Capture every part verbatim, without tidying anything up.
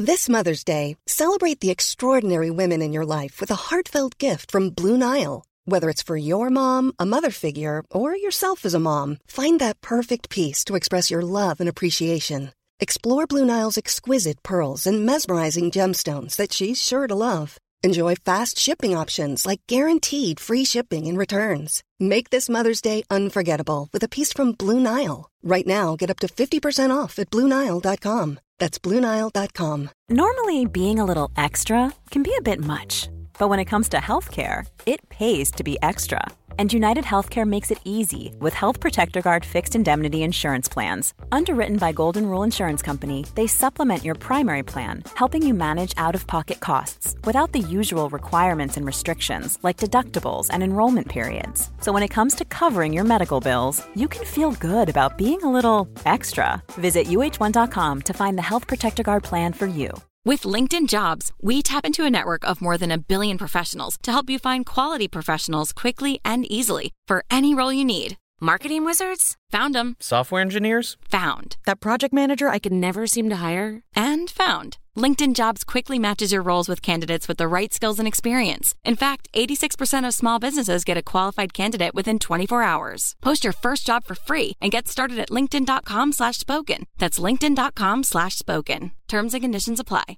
This Mother's Day, celebrate the extraordinary women in your life with a heartfelt gift from Blue Nile. Whether it's for your mom, a mother figure, or yourself as a mom, find that perfect piece to express your love and appreciation. Explore Blue Nile's exquisite pearls and mesmerizing gemstones that she's sure to love. Enjoy fast shipping options like guaranteed free shipping and returns. Make this Mother's Day unforgettable with a piece from Blue Nile. Right now, get up to fifty percent off at blue nile dot com. That's blue nile dot com. Normally, being a little extra can be a bit much. But when it comes to healthcare, it pays to be extra. And United Healthcare makes it easy with Health Protector Guard fixed indemnity insurance plans. Underwritten by Golden Rule Insurance Company, they supplement your primary plan, helping you manage out-of-pocket costs without the usual requirements and restrictions like deductibles and enrollment periods. So when it comes to covering your medical bills, you can feel good about being a little extra. Visit U H one dot com to find the Health Protector Guard plan for you. With LinkedIn Jobs, we tap into a network of more than a billion professionals to help you find quality professionals quickly and easily for any role you need. Marketing wizards? Found them. Software engineers? Found. That project manager I could never seem to hire? And found. LinkedIn Jobs quickly matches your roles with candidates with the right skills and experience. In fact, eighty-six percent of small businesses get a qualified candidate within twenty-four hours. Post your first job for free and get started at linkedin dot com slash spoken. That's linkedin dot com slash spoken. Terms and conditions apply.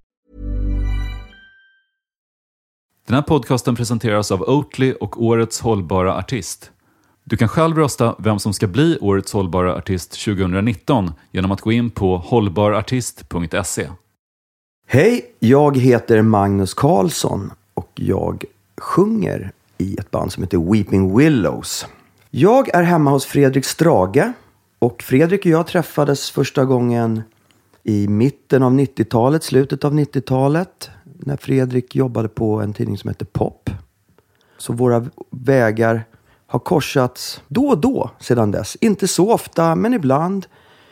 Den här podcasten presenteras av Oatly och Årets hållbara artist. Du kan själv rösta vem som ska bli Årets hållbara artist tjugonitton genom att gå in på hållbarartist punkt se. Hej, jag heter Magnus Karlsson och jag sjunger i ett band som heter Weeping Willows. Jag är hemma hos Fredrik Strage och Fredrik och jag träffades första gången i mitten av nittiotalet, slutet av nittiotalet, när Fredrik jobbade på en tidning som heter Pop. Så våra vägar har korsats då och då sedan dess. Inte så ofta, men ibland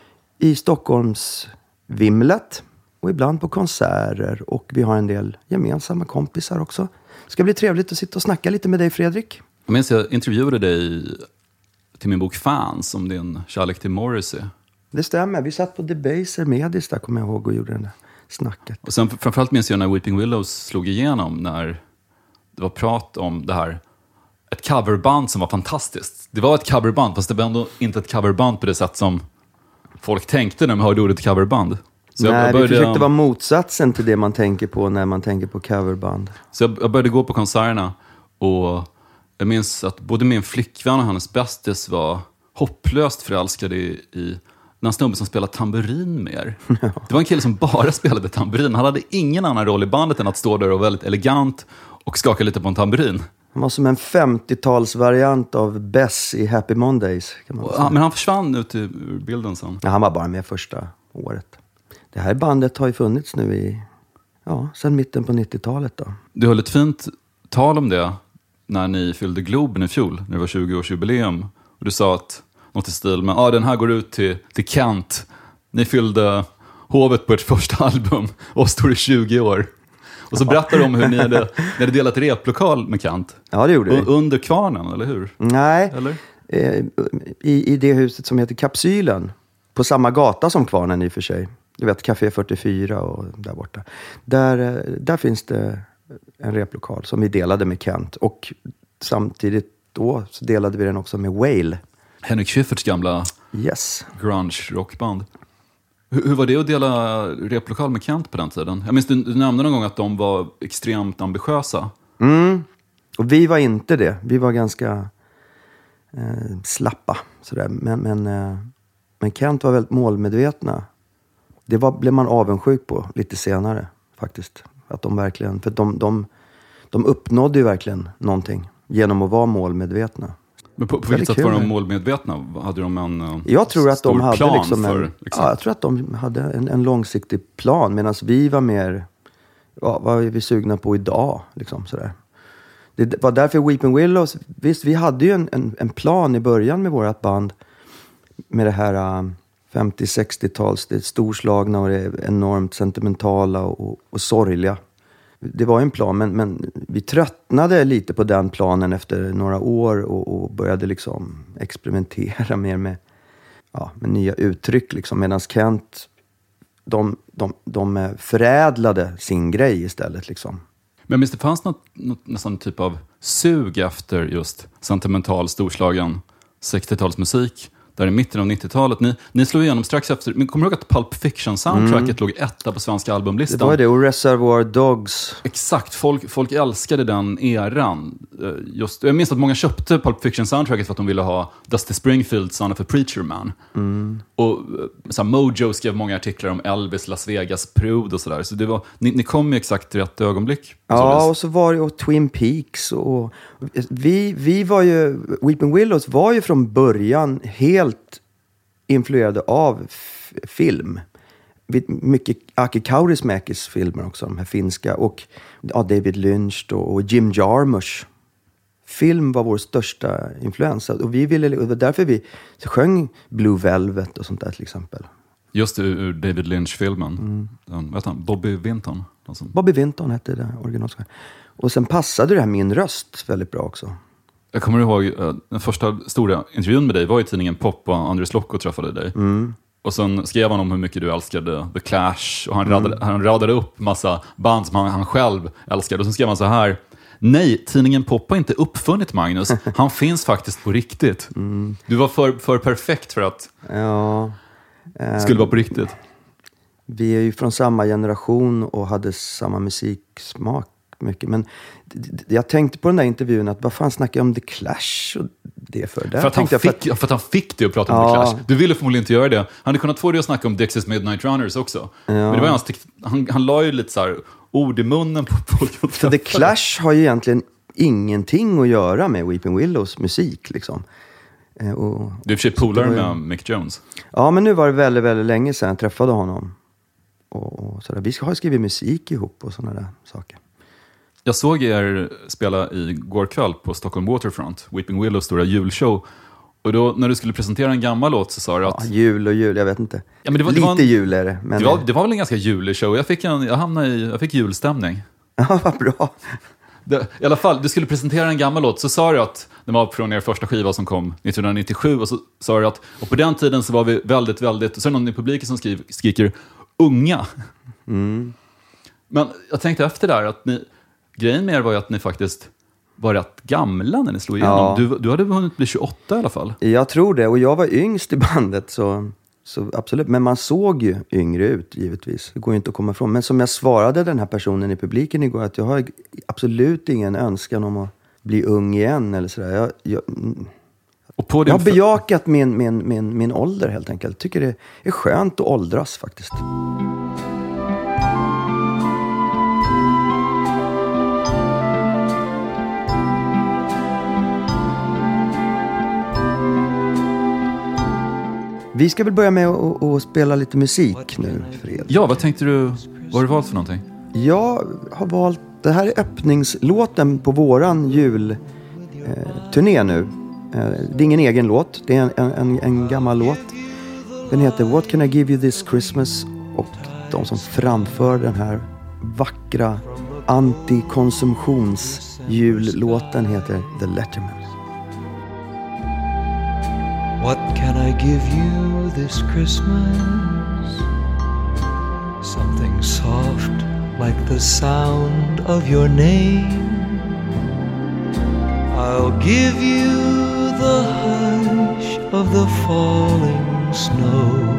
i Stockholms vimlet och ibland på konserter. Och vi har en del gemensamma kompisar också. Det ska bli trevligt att sitta och snacka lite med dig, Fredrik. Jag minns jag intervjuade dig till min bok Fans om din kärlek till Morrissey. Det stämmer, vi satt på Debaser Medis där, kommer jag ihåg, och gjorde den där snacket. Och sen framförallt minns jag när Weeping Willows slog igenom, när det var prat om det här, ett coverband som var fantastiskt. Det var ett coverband, fast det var ändå inte ett coverband på det sätt som folk tänkte när de hörde ordet coverband. Så Nej, jag började, vi försökte vara motsatsen till det man tänker på när man tänker på coverband. Så jag, jag började gå på konserterna och jag minns att både min flickvän och hennes bästis var hopplöst förälskade i, i den snubben som spelade tamburin mer. Det var en kille som bara spelade tamburin. Han hade ingen annan roll i bandet än att stå där och vara väldigt elegant och skaka lite på en tamburin. Han var som en femtiotalsvariant av Bess i Happy Mondays, kan man säga. Ja, men han försvann ut ur bilden sen. Ja, han var bara med första året. Det här bandet har ju funnits nu i, ja, sedan mitten på nittiotalet då. Du höll ett fint tal om det när ni fyllde Globen i fjol, när det var tjugo-årsjubileum. Och du sa att något i stil med, ja, ah, den här går ut till, till Kent. Ni fyllde hovet på ert första album och står i tjugo år. Och så berättar de om hur ni hade, ni hade delat replokal med Kent. Ja, det gjorde vi. Under Kvarnen, eller hur? Nej, eller? Eh, i, i det huset som heter Kapsylen. På samma gata som Kvarnen i och för sig. Du vet, Café fyrtiofyra och där borta. Där, där finns det en replokal som vi delade med Kent. Och samtidigt då så delade vi den också med Whale. Henrik Schyfferts gamla yes. grunge-rockband. Hur, hur var det att dela replokal med Kent på den tiden? Jag minns du, du nämnde någon gång att de var extremt ambitiösa. Mm. Och vi var inte det. Vi var ganska eh, slappa. Sådär. Men, men, eh, men Kent var väldigt målmedvetna. Det var, blev man avundsjuk på lite senare faktiskt. Att de verkligen, för de, de, de uppnådde ju verkligen någonting genom att vara målmedvetna. Men på, på vilket sätt var de målmedvetna? Hade de en uh, jag tror att de hade plan liksom en, för, ja, jag tror att de hade en, en långsiktig plan, medan vi var mer, ja, vad är vi sugna på idag liksom sådär. Det var därför Weeping Willows, visst vi hade ju en, en, en plan i början med vårat band med det här uh, femtio-sextio-tals, det är storslagna och det är enormt sentimentala och, och sorgliga. Det var en plan, men, men vi tröttnade lite på den planen efter några år och, och började liksom experimentera mer med, ja, med nya uttryck liksom. Medan Kent, de, de, de förädlade sin grej istället liksom. Men minst det fanns något, något nästan typ av sug efter just sentimental, storslagen sextiotalsmusik. Där i mitten av nittiotalet. Ni, ni slog igenom strax efter. Men kommer du ihåg att Pulp Fiction-soundtracket mm. låg etta på svenska albumlistan? Det var det, och Reservoir Dogs. Exakt, folk, folk älskade den eran. Just, jag minns att många köpte Pulp Fiction-soundtracket för att de ville ha Dusty Springfield, Son of a Preacher Man. Mm. Och så här, Mojo skrev många artiklar om Elvis, Las Vegas, Prude och sådär. Så det var, ni, ni kom i exakt rätt ögonblick. Ja, och så var det och Twin Peaks. Och vi, vi var ju, Weeping Willows var ju från början helt influerade av f- film. Mycket Aki Kaurismäkis filmer också, de här finska. Och ja, David Lynch då, och Jim Jarmusch. Film var vår största influens. Och vi ville, och därför vi sjöng Blue Velvet och sånt där till exempel. Just det, ur David Lynch-filmen. Mm. Den, vad heter han? Bobby Vinton. Alltså. Bobby Vinton hette det originalsångaren. Och sen passade det här min röst väldigt bra också. Jag kommer ihåg, den första stora intervjun med dig var i tidningen Pop och Andres Locko träffade dig. Mm. Och sen skrev han om hur mycket du älskade The Clash. Och han, mm. radade, han radade upp massa band som han, han själv älskade. Och sen skrev han så här: nej, tidningen Pop har inte uppfunnit Magnus. Han finns faktiskt på riktigt. Mm. Du var för, för perfekt för att ja, det skulle vara på riktigt. Vi är ju från samma generation och hade samma musiksmak mycket. Men jag tänkte på den där intervjun att vad fan snackar jag om The Clash och det för? Där för, att han fick, för, att... för att han fick det att prata om ja. The Clash. Du ville förmodligen inte göra det. Han hade kunnat få det att snacka om Dexys Midnight Runners också. Ja. Men det var hans, han, han la ju lite så här ord i munnen på folk. För The Clash har ju egentligen ingenting att göra med Weeping Willows musik liksom. Och, du är i och för sig polare med ju... Mick Jones. Ja, men nu var det väldigt, väldigt länge sedan jag träffade honom. Och, och så där. Vi ska ha skrivit musik ihop och sådana där saker. Jag såg er spela igår kväll på Stockholm Waterfront, Weeping Willows stora julshow. Och då när du skulle presentera en gammal låt så sa du att... Ja, jul och jul, jag vet inte. Ja, men det var, Lite det var en, jul är det. Men det, var, det var väl en ganska julig show. Jag fick, en, jag hamnade i, jag fick julstämning. Ja, vad bra. Det, I alla fall, du skulle presentera en gammal låt, så sa du att det var från er första skiva som kom nittonhundranittiosju. Och så sa du att och på den tiden så var vi väldigt, väldigt... Och så är det någon i publiken som skriver, skriker unga. Mm. Men jag tänkte efter där att ni... Grejen med er var ju att ni faktiskt var rätt gamla när ni slog igenom. Ja. Du, du hade hunnit bli tjugoåtta i alla fall. Jag tror det, och jag var yngst i bandet så, så absolut. Men man såg ju yngre ut givetvis. Det går ju inte att komma ifrån. Men som jag svarade den här personen i publiken igår, att jag har absolut ingen önskan om att bli ung igen eller sådär. Jag, jag, och på jag har bejakat min, min, min, min ålder helt enkelt. Tycker det är skönt att åldras faktiskt. Vi ska väl börja med att, att spela lite musik nu, Fred. Ja, vad tänkte du? Vad har du valt för någonting? Jag har valt... Det här är öppningslåten på våran julturné eh, nu. Eh, det är ingen egen låt. Det är en, en, en gammal låt. Den heter What Can I Give You This Christmas? Och de som framför den här vackra antikonsumtionsjullåten heter The Letterman. What can I give you this Christmas? Something soft like the sound of your name. I'll give you the hush of the falling snow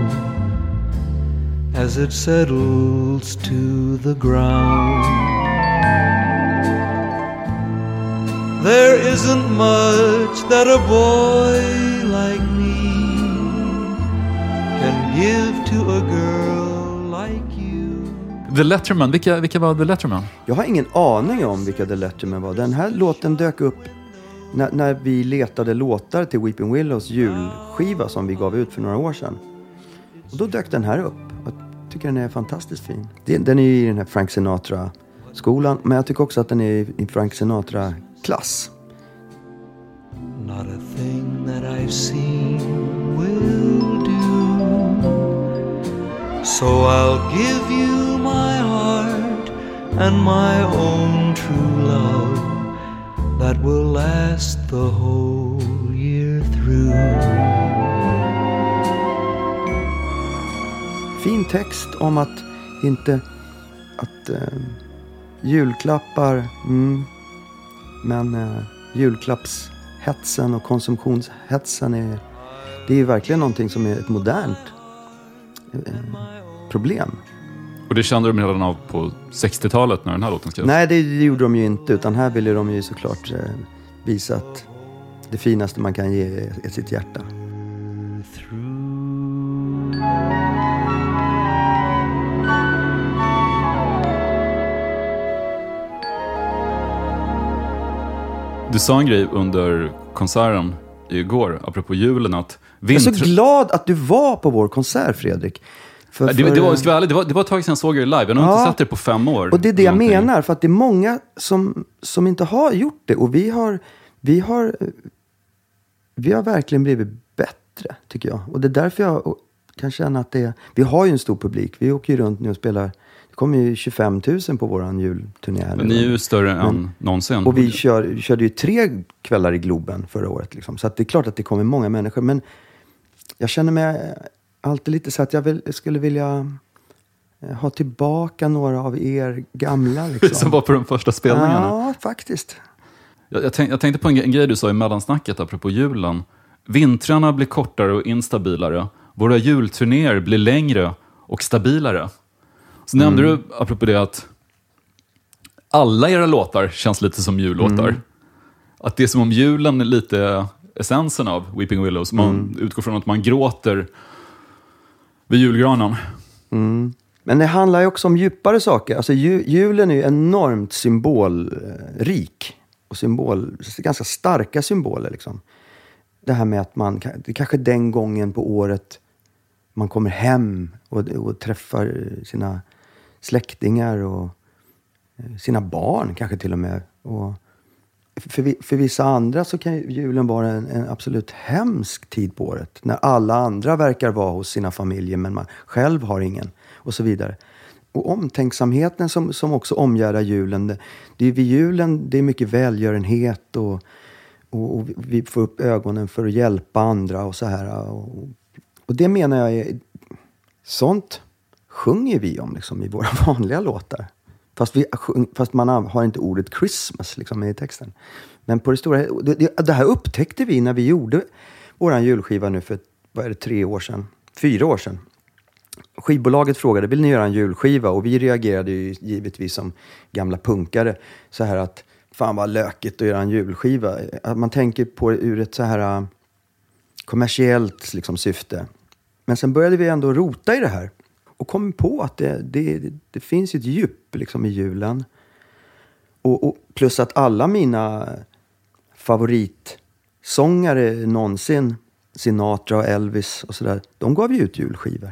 as it settles to the ground. There isn't much that a boy like me can give to a girl like you. The Letterman, vilka, vilka var The Letterman? Jag har ingen aning om vilka The Letterman var. Den här låten dök upp när, när vi letade låtar till Weeping Willows julskiva som vi gav ut för några år sedan. Och då dök den här upp. Jag tycker den är fantastiskt fin. Den är ju i den här Frank Sinatra-skolan, men jag tycker också att den är i Frank Sinatra-klass. Not a thing that I've seen will do. So I'll give you my heart and my own true love that will last the whole year through. fin text om att inte att eh, julklappar mm, men eh, julklappshetsen och konsumtionshetsen är, det är ju verkligen någonting som är ett modernt eh, problem. Och det kände de redan av på sextiotalet när den här låten skrevs? Nej, det gjorde de ju inte, utan här ville de ju såklart eh, visa att det finaste man kan ge är sitt hjärta. Du sa en grej under konserten igår, apropå julen, att vinter... Jag är så glad att du var på vår konsert, Fredrik. För, det, för... det, var, ska ärlig, det, var, det var ett tag sedan jag såg er live. Jag har ja. inte sett er på fem år. Och det är det jag någonting. menar, för att det är många som, som inte har gjort det. Och vi har, vi har vi har verkligen blivit bättre, tycker jag. Och det är därför jag kan känna att det är... Vi har ju en stor publik. Vi åker ju runt nu och spelar... Det kommer ju tjugofem tusen på våran julturné. Men ni är ju större Men, än någonsin. Och vi kör, vi körde ju tre kvällar i Globen förra året. Liksom. Så att det är klart att det kommer många människor. Men jag känner mig alltid lite så att jag, vill, jag skulle vilja ha tillbaka några av er gamla. Liksom. Som var på de första spelningarna. Ja, faktiskt. Jag, jag, tänk, jag tänkte på en, en grej du sa i mellansnacket apropå julen. Vintrarna blir kortare och instabilare. Våra julturnéer blir längre och stabilare. Så mm. nämnde du, apropå det, att alla era låtar känns lite som jullåtar. Mm. Att det är som om julen är lite essensen av Weeping Willows. Man mm. utgår från att man gråter vid julgranen. Mm. Men det handlar ju också om djupare saker. Alltså ju, julen är ju enormt symbolrik. Och symbol, ganska starka symboler liksom. Det här med att man, det kanske den gången på året man kommer hem och, och träffar sina släktingar och sina barn kanske till och med. Och för, för vissa andra så kan julen vara en, en absolut hemsk tid på året. När alla andra verkar vara hos sina familjer men man själv har ingen. Och så vidare. Och omtänksamheten som, som också omgärdar julen. Det, det är vid julen det är mycket välgörenhet och, och, och vi får upp ögonen för att hjälpa andra och så här. Och, och det menar jag är... Sånt sjunger vi om liksom, i våra vanliga låtar. Fast, vi, fast man har inte ordet Christmas liksom, i texten. Men på det stora... Det, det här upptäckte vi när vi gjorde våran julskiva nu för vad är det, tre år sedan. Fyra år sedan. Skivbolaget frågade, vill ni göra en julskiva? Och vi reagerade ju givetvis som gamla punkare. Så här att, fan vad lökigt att göra en julskiva. Att man tänker på det ur ett så här kommersiellt liksom, syfte. Men sen började vi ändå rota i det här. Och kom på att det, det, det, det finns ett djup liksom, i julen. Och, och plus att alla mina favoritsångare någonsin, Sinatra och Elvis och sådär, de gav ju ut julskivor.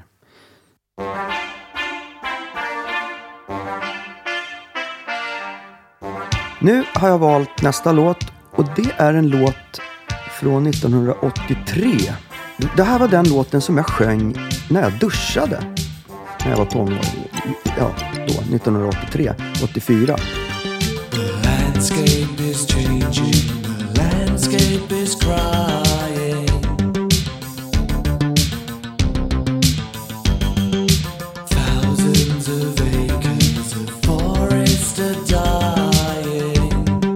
Nu har jag valt nästa låt och det är en låt från nittonhundraåttiotre. Det här var den låten som jag sjöng när jag duschade. När jag var tonåring. Ja, då, nittonhundraåttiotre, åttiofyra. The landscape is changing, the landscape is crying. Thousands of acres of forest are dying.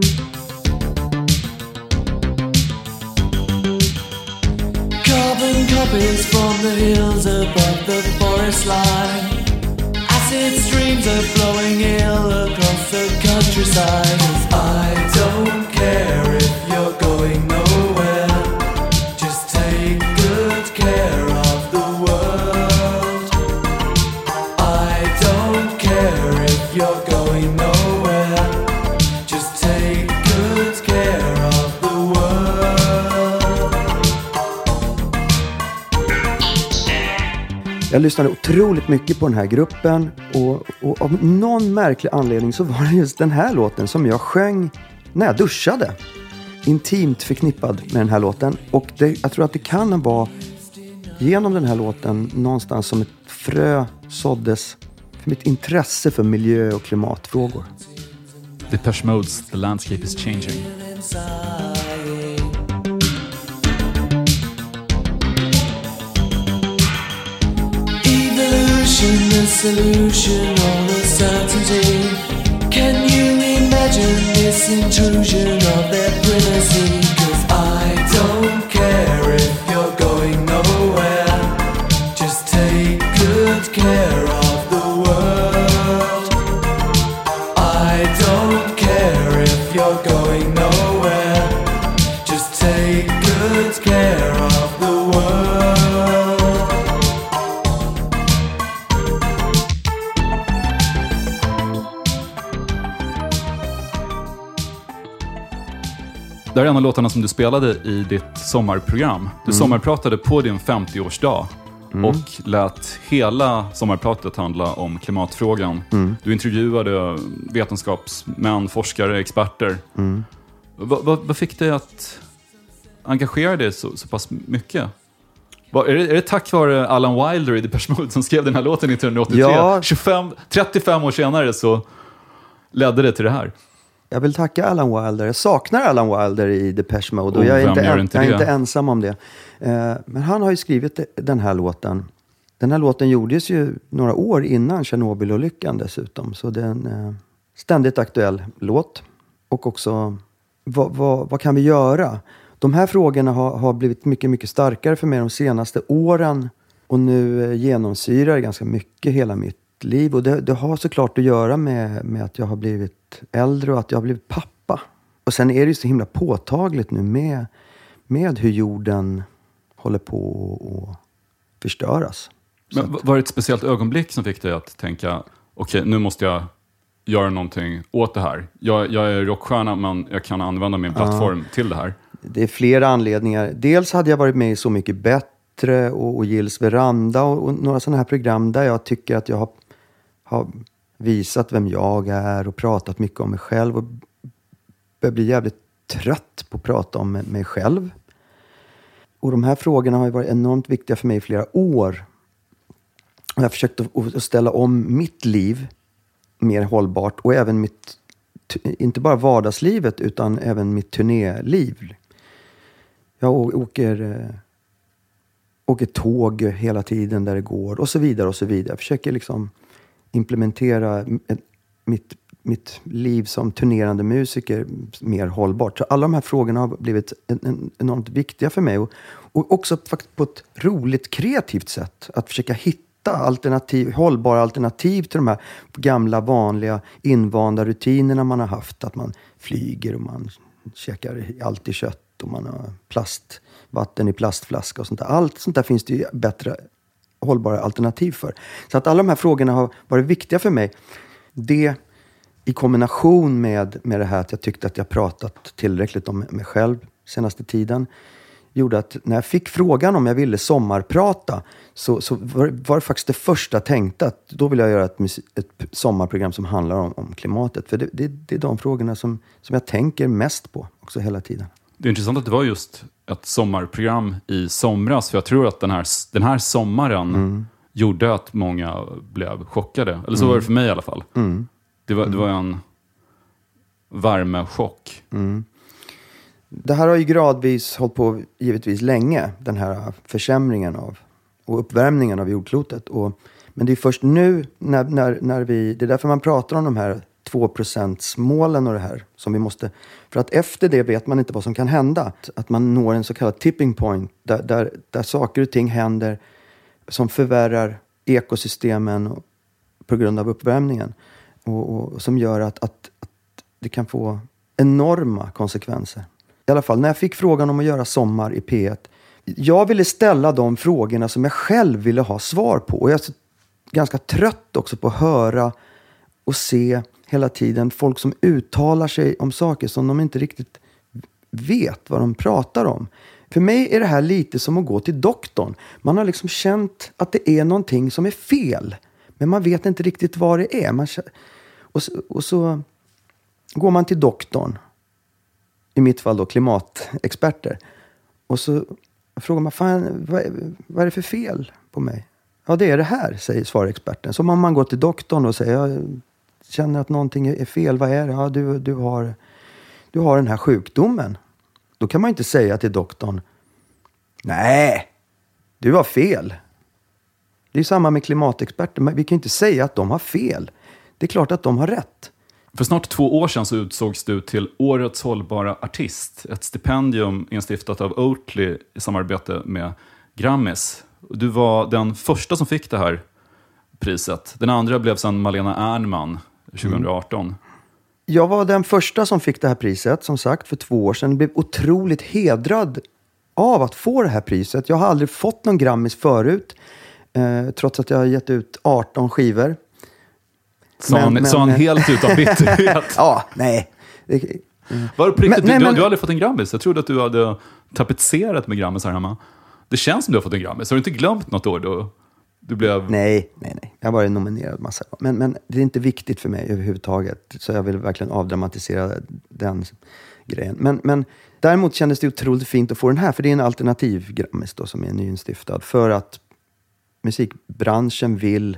Carbon copies from the hills above the forest line. Acid streams are flowing ill across the countryside. I don't care if you're going nowhere. Just take good care of the world. I don't care if you're going nowhere. Just take good care of the world. Jag lyssnade otroligt mycket på den här gruppen och, och av någon märklig anledning så var det just den här låten som jag sjöng när jag duschade. Intimt förknippad med den här låten och det, jag tror att det kan vara genom den här låten någonstans som ett frö såddes för mitt intresse för miljö- och klimatfrågor. Depeche Mode's The Landscape is Changing. question the solution or the certainty. Can you imagine this intrusion of their privacy? 'Cause I don't care if you're going nowhere. Just take good care of the world. I don't care if you're going nowhere. Just take good care of the world. Det här är en av låtarna som du spelade i ditt sommarprogram. Du mm. sommarpratade på din femtioårsdag mm. och lät hela sommarpratet handla om klimatfrågan. Mm. Du intervjuade vetenskapsmän, forskare, experter. Mm. Vad, vad, vad fick dig att engagera dig så, så pass mycket? Var, är, det, är det tack vare Alan Wilder i Depeche Mode som skrev den här låten nittonhundraåttiotre? Ja. tjugofem, trettiofem år senare så ledde det till det här. Jag vill tacka Alan Wilder. Jag saknar Alan Wilder i Depeche Mode. Och oh, jag är, inte, en, inte, jag är inte ensam om det. Eh, men han har ju skrivit den här låten. Den här låten gjordes ju några år innan Tjernobylolyckan dessutom. Så det är en eh, ständigt aktuell låt. Och också, vad, vad, vad kan vi göra? De här frågorna har, har blivit mycket, mycket starkare för mig de senaste åren. Och nu eh, genomsyrar ganska mycket hela mitt liv. Och det, det har såklart att göra med, med att jag har blivit äldre och att jag har blivit pappa. Och sen är det ju så himla påtagligt nu med, med hur jorden håller på att förstöras. Men att, var det ett speciellt ögonblick som fick dig att tänka, okej, okay, nu måste jag göra någonting åt det här. Jag, jag är rockstjärna, men jag kan använda min plattform uh, till det här. Det är flera anledningar. Dels hade jag varit med i Så mycket bättre och, och Gills veranda och, och några sådana här program där jag tycker att jag har, har visat vem jag är och pratat mycket om mig själv och börjar bli jävligt trött på att prata om mig själv. Och de här frågorna har ju varit enormt viktiga för mig i flera år. Och jag har försökt att ställa om mitt liv mer hållbart och även mitt, inte bara vardagslivet utan även mitt turnéliv. Jag åker, åker tåg hela tiden där det går och så vidare och så vidare. Jag försöker liksom implementera ett, mitt, mitt liv som turnerande musiker mer hållbart. Så alla de här frågorna har blivit en, en, enormt viktiga för mig. Och, och också faktiskt på ett roligt, kreativt sätt. Att försöka hitta alternativ, hållbara alternativ till de här gamla, vanliga, invanda rutinerna man har haft. Att man flyger och man käkar alltid kött och man har plastvatten i plastflaska och sånt där. Allt sånt där finns det ju bättre hållbara alternativ för. Så att alla de här frågorna har varit viktiga för mig. Det i kombination med, med det här att jag tyckte att jag pratat tillräckligt om mig själv senaste tiden gjorde att när jag fick frågan om jag ville sommarprata så, så var, var det faktiskt det första tänkte att då vill jag göra ett, ett sommarprogram som handlar om, om klimatet. För det, det, det är de frågorna som, som jag tänker mest på också hela tiden. Det är intressant att det var just ett sommarprogram i somras. För jag tror att den här, den här sommaren mm. gjorde att många blev chockade. Eller så mm. var det för mig i alla fall. Mm. Det, var, mm. det var en värmechock. Mm. Det här har ju gradvis hållit på givetvis länge. Den här försämringen av och uppvärmningen av jordklotet. Och, men det är först nu när, när, när vi... Det är därför man pratar om de här två procent-målen och det här som vi måste... För att efter det vet man inte vad som kan hända. Att man når en så kallad tipping point där, där, där saker och ting händer som förvärrar ekosystemen och, på grund av uppvärmningen. Och, och som gör att, att, att det kan få enorma konsekvenser. I alla fall, när jag fick frågan om att göra sommar i P ett. Jag ville ställa de frågorna som jag själv ville ha svar på. Och jag är så ganska trött också på att höra och se hela tiden folk som uttalar sig om saker som de inte riktigt vet vad de pratar om. För mig är det här lite som att gå till doktorn. Man har liksom känt att det är någonting som är fel. Men man vet inte riktigt vad det är. Man, och, så, och så går man till doktorn. I mitt fall då klimatexperter. Och så frågar man, fan, vad, vad är det för fel på mig? Ja, det är det här, säger svarexperten. Så om man går till doktorn och säger, jag känner att någonting är fel, vad är det? Ja, du, du, har, du har den här sjukdomen. Då kan man inte säga till doktorn, nej, du har fel. Det är samma med klimatexperter. Men vi kan inte säga att de har fel. Det är klart att de har rätt. För snart två år sedan så utsågs du till Årets hållbara artist. Ett stipendium instiftat av Oatly i samarbete med Grammis. Du var den första som fick det här priset. Den andra blev sedan Malena Ernman tjugoarton. Mm. Jag var den första som fick det här priset, som sagt, för två år sedan. Jag blev otroligt hedrad av att få det här priset. Jag har aldrig fått någon Grammis förut. Eh, trots att jag har gett ut arton skivor. Så han, men, så han helt utan bitterhet? Ja, nej. Mm. Var det men, du, nej, du, men, du har aldrig fått en Grammis? Jag trodde att du hade tapetserat med Grammis här hemma. Det känns som du har fått en Grammis. Har du inte glömt något år då? Du blev... Nej, nej, nej. Jag har varit nominerad massa gånger. Men, men det är inte viktigt för mig överhuvudtaget. Så jag vill verkligen avdramatisera den grejen. Men, men däremot kändes det otroligt fint att få den här. För det är en alternativ Grammis då, som är nyinstiftad. För att musikbranschen vill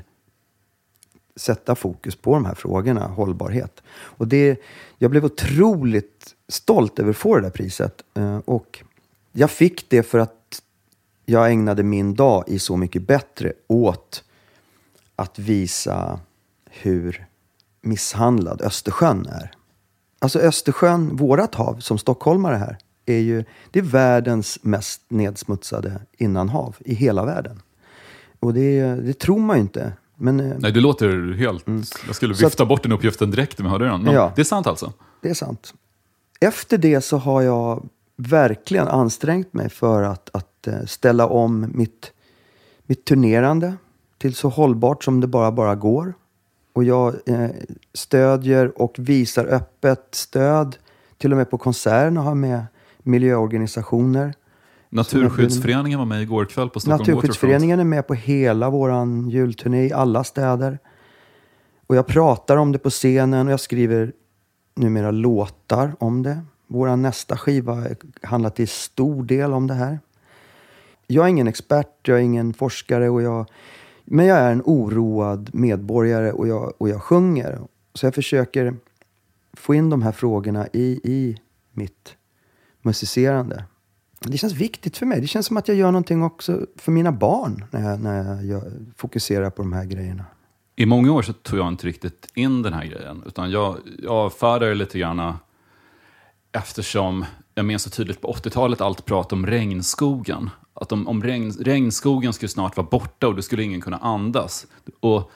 sätta fokus på de här frågorna, hållbarhet. Och det, jag blev otroligt stolt över att få det där priset. Och jag fick det för att jag ägnade min dag i Så mycket bättre åt att visa hur misshandlad Östersjön är. Alltså Östersjön, vårat hav som stockholmare här, är ju det är världens mest nedsmutsade innanhav i hela världen. Och det, det tror man ju inte. Men, nej, det låter helt... Mm. Jag skulle vifta att, bort den uppgiften direkt om jag hörde den. Men ja, det är sant alltså? Det är sant. Efter det så har jag verkligen ansträngt mig för att, att ställa om mitt, mitt turnerande till så hållbart som det bara, bara går. Och jag eh, stödjer och visar öppet stöd till och med på konserterna, har med miljöorganisationer. Naturskyddsföreningen var med igår kväll på Stockholm. Naturskyddsföreningen är med på hela våran julturné i alla städer. Och jag pratar om det på scenen och jag skriver numera låtar om det. Våran nästa skiva handlar till stor del om det här. Jag är ingen expert, jag är ingen forskare, och jag, men jag är en oroad medborgare och jag, och jag sjunger. Så jag försöker få in de här frågorna i, i mitt musicerande. Det känns viktigt för mig. Det känns som att jag gör någonting också för mina barn när jag, när jag gör, fokuserar på de här grejerna. I många år så tog jag inte riktigt in den här grejen. Utan jag, jag avfärdar lite grann eftersom jag minns så tydligt på åttiotalet allt prat om regnskogen. Att om, om regn, regnskogen skulle snart vara borta och då skulle ingen kunna andas. Och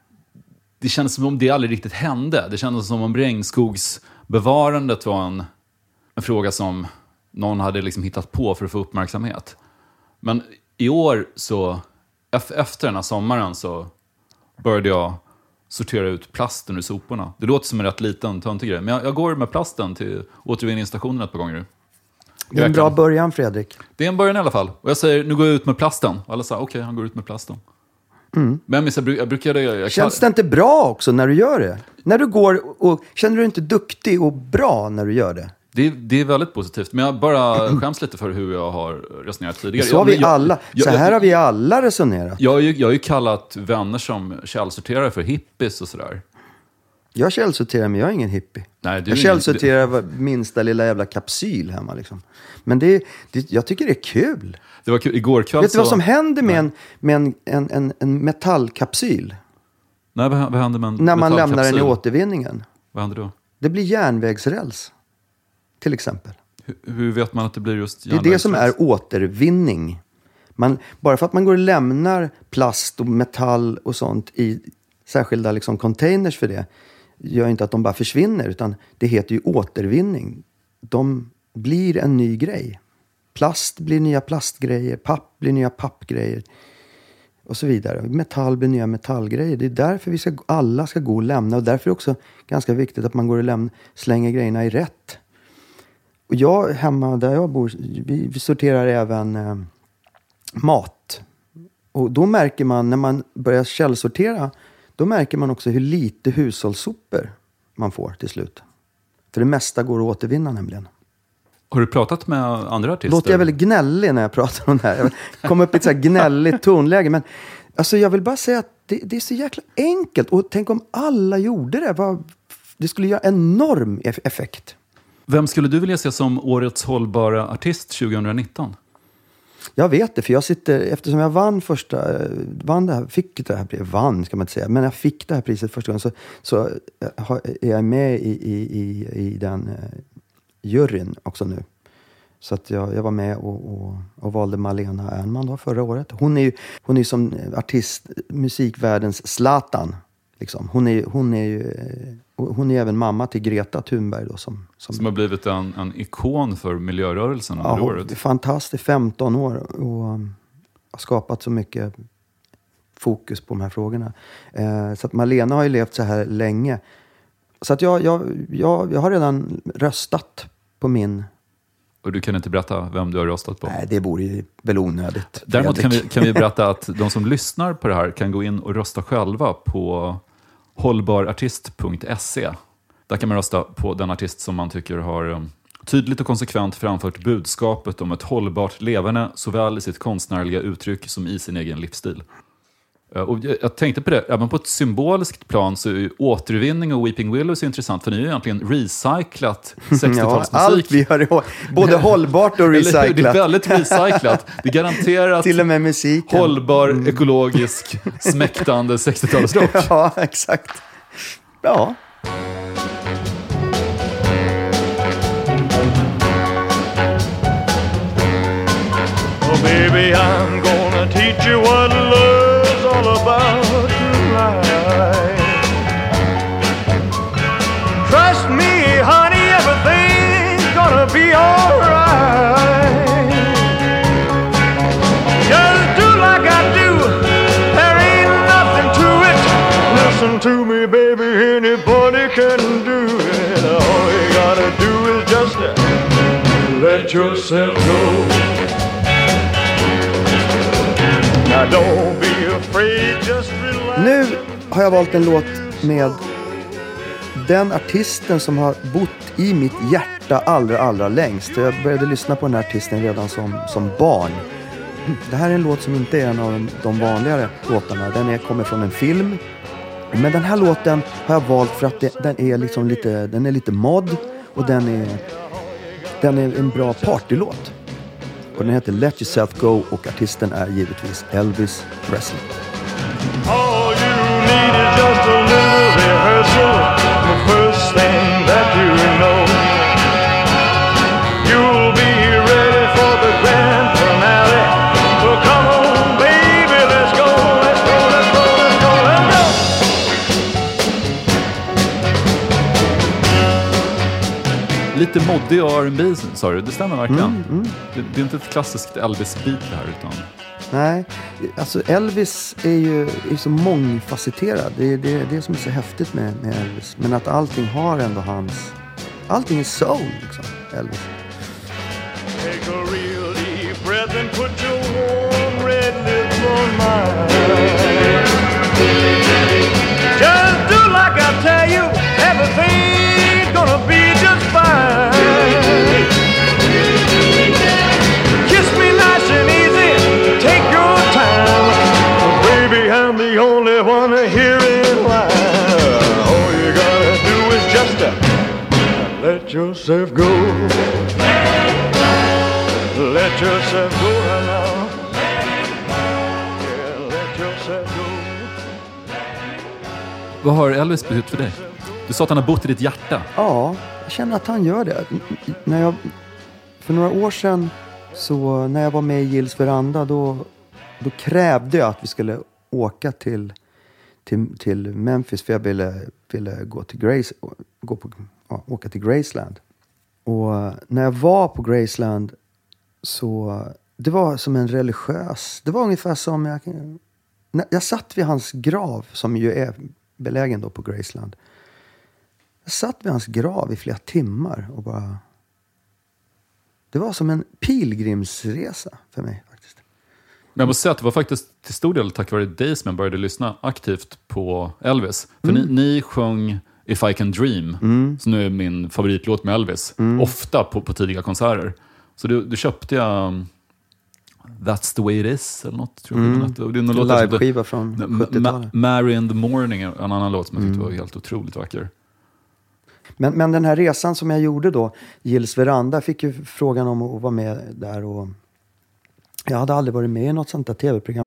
det kändes som om det aldrig riktigt hände. Det kändes som om regnskogsbevarandet var en, en fråga som någon hade liksom hittat på för att få uppmärksamhet. Men i år så, efter den här sommaren så började jag sortera ut plasten ur soporna. Det låter som en rätt liten töntig grej. Men jag, jag går med plasten till återvinningsstationen ett par gånger. Det är en bra början, Fredrik. Det är en början i alla fall. Och jag säger, nu går jag ut med plasten. Och alla säger, okej, okay, han går ut med plasten. Mm. Men jag, jag brukade... Jag, Känns det inte bra också när du gör det? När du går och... Känner du inte duktig och bra när du gör det? Det, det är väldigt positivt. Men jag bara skäms lite för hur jag har resonerat tidigare. Så har vi jag, alla. Jag, så här jag, har vi alla resonerat. Jag, jag, jag har ju kallat vänner som källsorterare för hippies och sådär. Jag källsorterar, men jag är ingen hippie. Nej, jag källsorterar ingen... minsta lilla jävla kapsyl hemma liksom. Men det, det, jag tycker det är kul. Det var kul. Igår kväll. Vet du så... vad som händer med, en, med en, en, en, en metallkapsyl? Nej, vad, vad händer med en när man lämnar den i återvinningen? Vad händer då? Det blir järnvägsräls. Till exempel. Hur, hur vet man att det blir just järnvägsräls? Det är det som är återvinning. Man, bara för att man går och lämnar plast och metall och sånt i särskilda liksom containers för det, gör inte att de bara försvinner, utan det heter ju återvinning. De blir en ny grej. Plast blir nya plastgrejer, papp blir nya pappgrejer och så vidare. Metall blir nya metallgrejer. Det är därför vi ska, alla ska gå och lämna, och därför är det också ganska viktigt att man går och lämna, slänger grejerna i rätt. Och jag hemma där jag bor, vi, vi sorterar även eh, mat. Och då märker man, när man börjar källsortera, då märker man också hur lite hushållssopor man får till slut. För det mesta går att återvinna nämligen. Har du pratat med andra artister? Låter jag väldigt gnällig när jag pratar om det här. Jag kom upp i ett så här gnälligt tonläge. Men alltså jag vill bara säga att det, det är så jäkla enkelt. Och tänk om alla gjorde det. Vad, det skulle göra enorm effekt. Vem skulle du vilja se som årets hållbara artist tjugonitton? Jag vet det, för jag sitter, eftersom jag vann första, vann det här, fick det här priset, vann ska man inte säga, men jag fick det här priset första gången, så, så är jag med i, i, i, i den uh, juryn också nu. Så att jag, jag var med och, och, och valde Malena Ernman då förra året. Hon är ju hon är som artist, musikvärldens Zlatan. Liksom. Hon är, hon är ju hon är även mamma till Greta Thunberg då, som, som, som har blivit en, en ikon för miljörörelsen under ja, året. Fantastiskt, femton år och um, har skapat så mycket fokus på de här frågorna. Eh, så att Malena har ju levt så här länge. Så att jag, jag, jag, jag har redan röstat på min. Och du kan inte berätta vem du har röstat på? Nej, det vore ju väl onödigt. Däremot kan vi, kan vi berätta att de som lyssnar på det här kan gå in och rösta själva på hållbarartist punkt se. Där kan man rösta på den artist som man tycker har tydligt och konsekvent framfört budskapet om ett hållbart levande såväl i sitt konstnärliga uttryck som i sin egen livsstil. Och jag tänkte på det, även på ett symboliskt plan så är ju återvinning och Weeping Willows intressant, för ni är ju egentligen recyclat sextiotalsmusik. Ja, allt vi har är både hållbart och recyclat. Det är väldigt recyclat. Det är garanterat till och med musiken. Hållbar, mm. ekologisk, smäktande sextiotalsrock. Ja, exakt. Ja. Oh baby, I'm gonna teach you what love's all about tonight. Trust me, honey, everything's gonna be alright. Just do like I do, there ain't nothing to it. Listen to me, baby, anybody can do it. All you gotta do is just let yourself go. Nu har jag valt en låt med den artisten som har bott i mitt hjärta allra, allra längst. Jag började lyssna på den här artisten redan som, som barn. Det här är en låt som inte är en av de, de vanligare låtarna. Den är, kommer från en film. Men den här låten har jag valt för att det, den är liksom lite, den är lite mod och den är, den är en bra partylåt. Och den heter Let Yourself Go och artisten är givetvis Elvis Presley. All you need is just a little rehearsal. The first thing that you know, you'll be ready for the grand finale. So come on baby, let's go, let's go, let's go, let's go, let's go. Lite moddig R and B, sa du. Det stämmer verkligen. Mm, mm. Det, det är inte ett klassiskt Elvis-beat det här, utan... Nej, alltså Elvis är ju är så mångfacetterad. Det är det, det som är så häftigt med, med Elvis. Men att allting har ändå hans... Allting är soul, liksom, Elvis. Take a real deep breath and put your warm red lips on mine. Just do like I tell you, everything's gonna be just fine. Kiss me nice and easy, take your time. Baby, I'm the only one here in line. All you gotta do is just uh, let yourself go. Let yourself go right now. Yeah, let yourself go. Vad har Elvis betytt för dig? Du sa att han har bott i ditt hjärta. Ja, jag känner att han gör det. När jag, för några år sedan, så när jag var med i Gills veranda, då, då krävde jag att vi skulle åka till, till, till Memphis. För jag ville, ville gå till Grace, gå på, ja, åka till Graceland. Och när jag var på Graceland, så det var som en religiös, det var ungefär som jag, jag satt vid hans grav, som ju är belägen då på Graceland. Jag satt vid hans grav i flera timmar och bara, det var som en pilgrimsresa för mig faktiskt. Men jag måste säga att det var faktiskt till stor del tack vare dig som jag började lyssna aktivt på Elvis. För mm. ni, ni sjöng If I Can Dream, mm. som nu är min favoritlåt med Elvis, mm. ofta på, på tidiga konserter. Så du, du köpte jag um, That's the way it is eller något, tror jag. Mm. Det är en live-skiva från sjuttiotalet. Ma- Mary in the Morning, en annan låt som jag tyckte mm. var helt otroligt vacker. Men, men den här resan som jag gjorde då, Gills veranda, fick ju frågan om att vara med där och Jag hade aldrig varit med i något sånt där tv-program.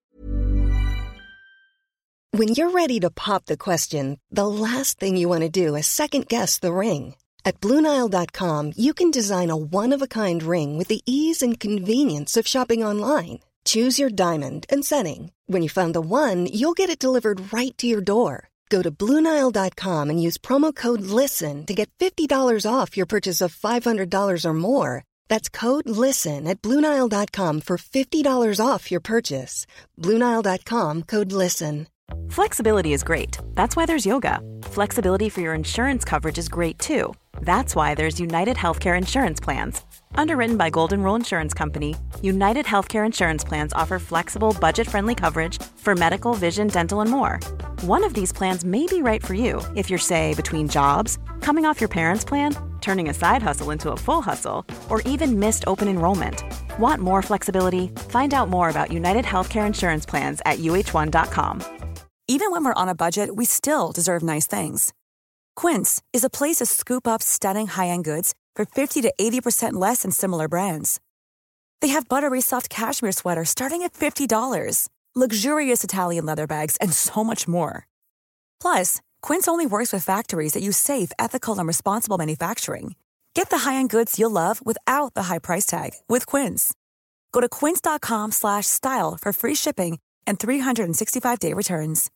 When you're ready to pop the question, the last thing you want to do is second guess the ring. At Blue Nile dot com, you can design a one-of-a-kind ring with the ease and convenience of shopping online. Choose your diamond and setting. When you find the one, you'll get it delivered right to your door. Go to Blue Nile dot com and use promo code LISTEN to get fifty dollars off your purchase of five hundred dollars or more. That's code LISTEN at Blue Nile dot com for fifty dollars off your purchase. Blue Nile dot com, code LISTEN. Flexibility is great. That's why there's yoga. Flexibility for your insurance coverage is great too. That's why there's United Healthcare Insurance Plans. Underwritten by Golden Rule Insurance Company, United Healthcare Insurance Plans offer flexible, budget-friendly coverage for medical, vision, dental, and more. One of these plans may be right for you if you're, say, between jobs, coming off your parents' plan, turning a side hustle into a full hustle, or even missed open enrollment. Want more flexibility? Find out more about United Healthcare Insurance Plans at U H one dot com. Even when we're on a budget, we still deserve nice things. Quince is a place to scoop up stunning high-end goods for fifty to eighty percent less than similar brands. They have buttery soft cashmere sweaters starting at fifty dollars, luxurious Italian leather bags, and so much more. Plus, Quince only works with factories that use safe, ethical, and responsible manufacturing. Get the high-end goods you'll love without the high price tag with Quince. Go to quince dot com slash style for free shipping and three sixty-five day returns.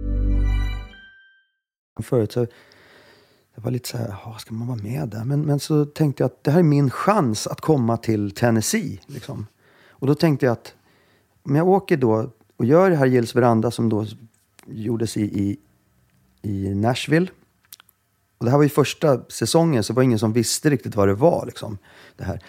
Förut så det var lite så här, ja, ska man vara med där? Men, men så tänkte jag att det här är min chans att komma till Tennessee. Liksom. Och då tänkte jag att om jag åker då och gör det här Gills Veranda som då gjordes i, i, i Nashville. Och det här var ju första säsongen, så var det ingen som visste riktigt vad det var. Liksom, det här.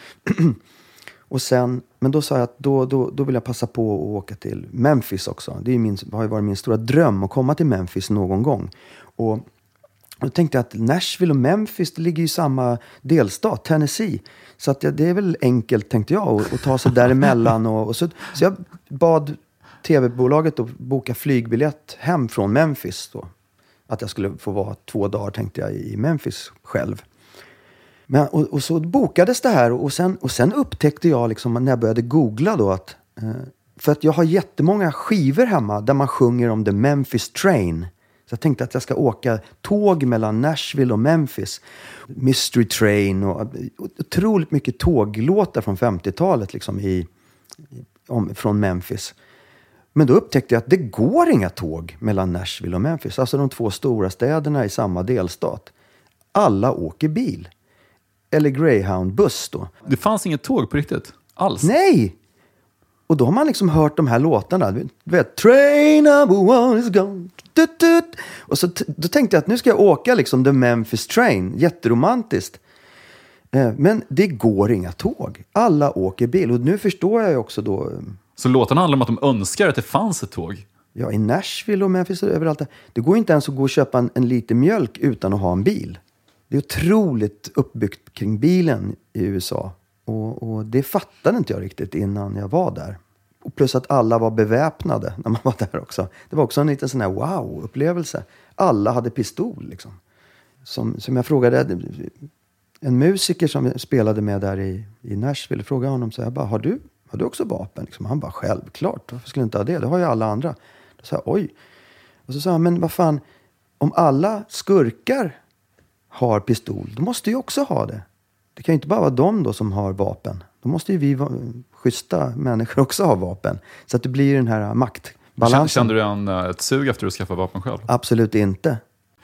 Och sen, men då sa jag att då, då, då vill jag passa på att åka till Memphis också. Det är min, har ju varit min stora dröm att komma till Memphis någon gång. Och då tänkte jag att Nashville och Memphis, det ligger ju i samma delstat, Tennessee. Så att det är väl enkelt, tänkte jag, att, att ta sig däremellan. Och, och så, så jag bad tv-bolaget att boka flygbiljett hem från Memphis då. Att jag skulle få vara två dagar, tänkte jag, i Memphis själv. Men, och, och så bokades det här och sen, och sen upptäckte jag liksom, när jag började googla då att eh, för att jag har jättemånga skivor hemma där man sjunger om The Memphis Train. Så jag tänkte att jag ska åka tåg mellan Nashville och Memphis. Mystery Train och, och otroligt mycket tåglåtar från femtiotalet liksom i, om, från Memphis. Men då upptäckte jag att det går inga tåg mellan Nashville och Memphis. Alltså de två stora städerna i samma delstat. Alla åker bil. Eller Greyhound-buss då. Det fanns inget tåg på riktigt alls? Nej! Och då har man liksom hört de här låtarna. Du vet, Train number one is gone. Tut, tut. Och så t- då tänkte jag att nu ska jag åka liksom The Memphis Train. Jätteromantiskt. Eh, men det går inga tåg. Alla åker bil. Och nu förstår jag ju också då... Eh, så låtarna handlar om att de önskar att det fanns ett tåg? Ja, i Nashville och Memphis och överallt. Det går inte ens att gå och köpa en, en liter mjölk utan att ha en bil. Det är otroligt uppbyggt kring bilen i U S A. Och, och det fattade inte jag riktigt innan jag var där. Och plus att alla var beväpnade när man var där också. Det var också en liten sån här wow-upplevelse. Alla hade pistol liksom. Som, som jag frågade, en musiker som jag spelade med där i, i Nashville, frågade honom så här, bara, har du, har du också vapen? Liksom, han bara, självklart, varför skulle jag inte ha det? Det har ju alla andra. Då sa jag, oj. Och så sa han, men vad fan, om alla skurkar har pistol, då måste ju också ha det. Det kan ju inte bara vara de då som har vapen. Då måste ju vi schyssta människor också ha vapen. Så att det blir den här maktbalansen. Kände du en, ett sug efter att skaffa vapen själv? Absolut inte.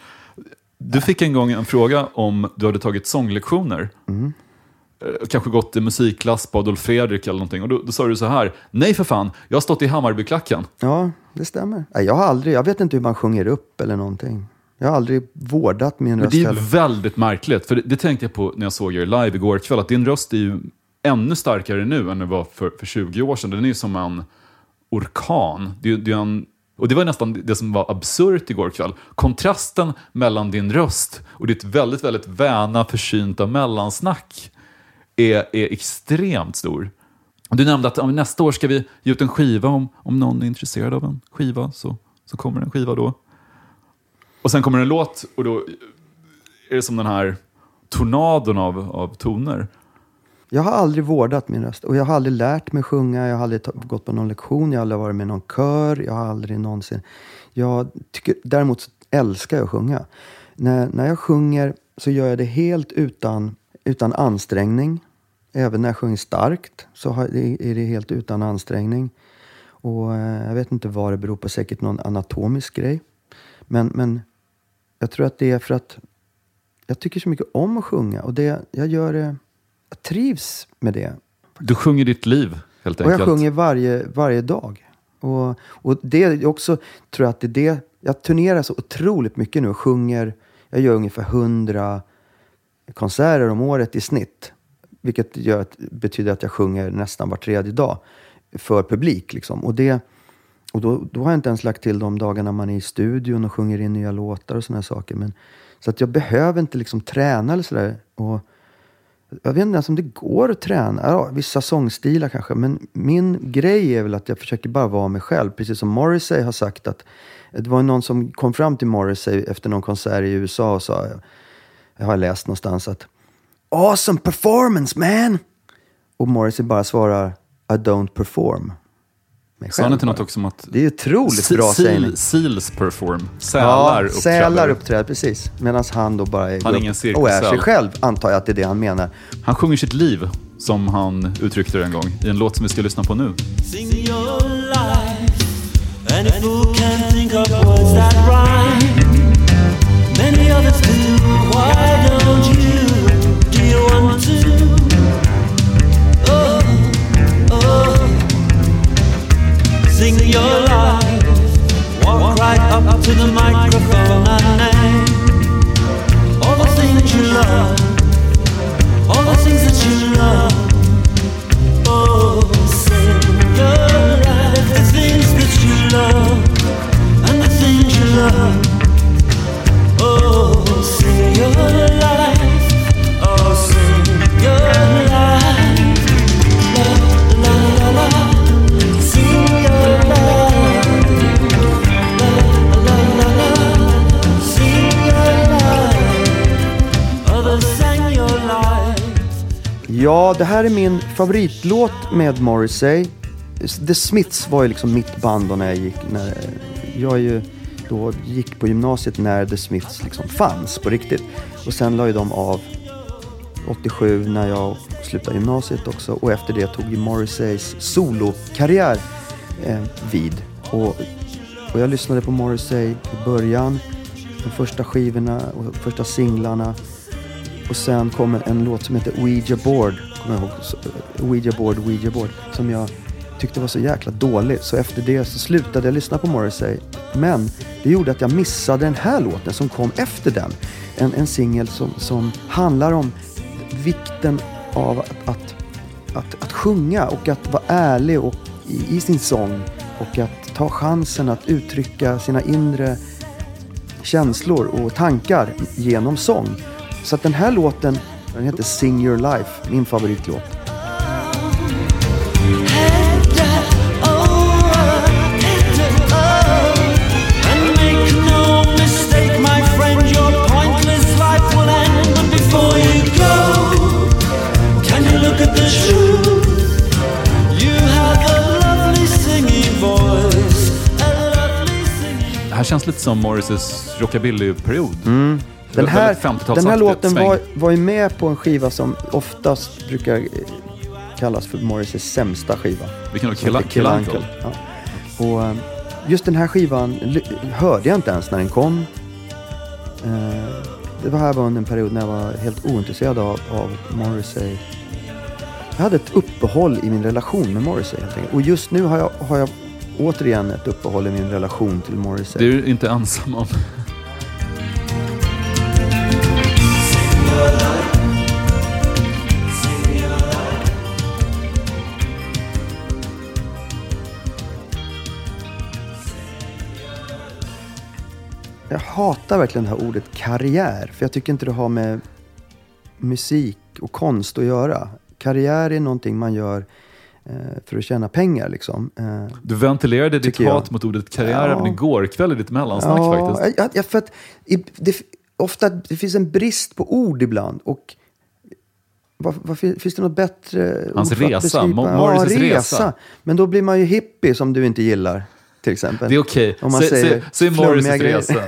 Du fick en gång en fråga om du hade tagit sånglektioner. Mm. Kanske gått i musikklass på Adolf Fredrik eller någonting. Och då, då sa du så här, nej för fan, jag har stått i Hammarbyklacken. Ja, det stämmer. Jag har aldrig, jag vet inte hur man sjunger upp eller någonting. Jag har aldrig vårdat min röst. Men det är ju väldigt märkligt. För det, det tänkte jag på när jag såg er live igår kväll. Att din röst är ju ännu starkare nu än det var för, för tjugo år sedan. Den är ju som en orkan. Det, det är en, och det var nästan det som var absurt igår kväll. Kontrasten mellan din röst och ditt väldigt, väldigt väna, försynta mellansnack är, är extremt stor. Du nämnde att om nästa år ska vi ge ut en skiva. Om, om någon är intresserad av en skiva så, så kommer en skiva då. Och sen kommer en låt och då är det som den här tornadon av, av toner. Jag har aldrig vårdat min röst. Och jag har aldrig lärt mig sjunga. Jag har aldrig ta- gått på någon lektion. Jag har aldrig varit med i någon kör. Jag har aldrig någonsin... Jag tycker, däremot älskar jag att sjunga. När, när jag sjunger så gör jag det helt utan, utan ansträngning. Även när jag sjunger starkt så har, är det helt utan ansträngning. Och eh, jag vet inte vad det beror på. Säkert någon anatomisk grej. Men, men jag tror att det är för att jag tycker så mycket om att sjunga. Och det, jag gör det... Jag trivs med det. Du sjunger ditt liv, helt enkelt. Och jag sjunger varje, varje dag. Och, och det är också, tror jag att det är det... Jag turnerar så otroligt mycket nu och sjunger... Jag gör ungefär hundra konserter om året i snitt. Vilket gör, betyder att jag sjunger nästan var tredje dag. För publik liksom. Och, det, och då, då har jag inte ens lagt till de dagarna man är i studion och sjunger in nya låtar och såna saker. Men, så att jag behöver inte liksom träna eller sådär. Och jag vet inte ens om det går att träna. Ja, vissa sångstilar kanske. Men min grej är väl att jag försöker bara vara mig själv. Precis som Morrissey har sagt att... Det var någon som kom fram till Morrissey efter någon konsert i U S A och sa... Jag har läst någonstans att... Awesome performance, man! Och Morrissey bara svarar... I don't perform. Sa han inte något också om att... Det är otroligt se- bra sägning. Seals perform. Sälar ja, uppträder. Sälar uppträder, precis. Medan han då bara är... Han är ingen cirkussäl. Och är sig själv, antar jag att det är det han menar. Han sjunger sitt liv, som han uttryckte det en gång, i en låt som vi ska lyssna på nu. Sing your life, and if you can think of words that rhyme, many others do, why don't you? Do you want to? Oh, oh. Sing your life, walk right up to the microphone and name all the things you love, all the things that you love. Oh, sing your life, the things that you love, and the things you love. Oh, sing your life, oh, sing your life, la la la la. Sing your life, la la la la. Sing your life, others sang your life. Ja, det här är min favoritlåt med Morrissey. The Smiths var ju liksom mitt band då när jag gick... När jag är ju då gick på gymnasiet när The Smiths liksom fanns på riktigt. Och sen la ju de av åttiosju när jag slutade gymnasiet också. Och efter det tog ju Morrisseys solokarriär eh, vid. Och, och jag lyssnade på Morrissey i början. De första skivorna och första singlarna. Och sen kom en, en låt som heter Ouija Board. Kommer jag ihåg? Ouija Board, Ouija Board. Som jag tyckte var så jäkla dålig. Så efter det så slutade jag lyssna på Morrissey. Men det gjorde att jag missade den här låten som kom efter den. En, en singel som, som handlar om vikten av att, att, att, att sjunga och att vara ärlig och, i, i sin sång. Och att ta chansen att uttrycka sina inre känslor och tankar genom sång. Så att den här låten, den heter Sing Your Life, min favoritlåt. Det här känns lite som Morrisseys rockabilly-period. Mm. Den här, den här låten sväng. var, var ju med på en skiva som oftast brukar kallas för Morrisseys sämsta skiva. Vilken då? Kill, Kill Uncle. Ja. Och just den här skivan hörde jag inte ens när den kom. Det var här var under en period när jag var helt ointresserad av, av Morrissey. Jag hade ett uppehåll i min relation med Morrissey helt enkelt. Och just nu har jag, har jag återigen ett uppehåll i min relation till Morrissey. Det är du inte ensam om. Jag hatar verkligen det här ordet karriär. För jag tycker inte det har med musik och konst att göra. Karriär är någonting man gör eh, för att tjäna pengar liksom. Eh, du ventilerade ditt jag. hat mot ordet karriär ja. igår kväll i ditt mellansnack ja, faktiskt. Ja, för att i, det, ofta det finns en brist på ord ibland. Och vad, vad, finns det något bättre? Hans resa, Mo- Morris ja, resa. resa. Men då blir man ju hippie som du inte gillar, till exempel. Det är okej. Om man Se, säger se, se Morris flummiga resa.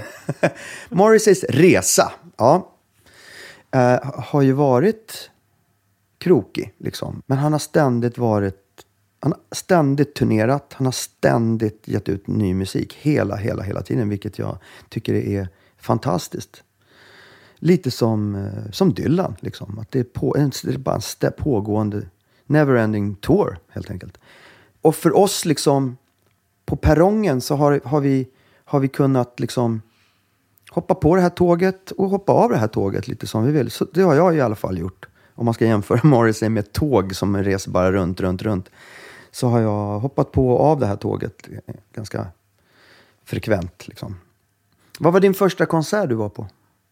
Morris resa, ja. Uh, har ju varit krokig, liksom. Men han har ständigt varit, han har ständigt turnerat, han har ständigt gett ut ny musik hela, hela, hela tiden, vilket jag tycker är fantastiskt. Lite som, som Dylan, liksom. Att det är, på, det är bara en stä, pågående never-ending tour, helt enkelt. Och för oss, liksom, på perrongen så har, har, vi, har vi kunnat, liksom, hoppa på det här tåget och hoppa av det här tåget lite som vi vill. Så det har jag i alla fall gjort. Om man ska jämföra Morrissey med ett tåg som reser bara runt, runt, runt. Så har jag hoppat på och av det här tåget ganska frekvent, liksom. Vad var din första konsert du var på?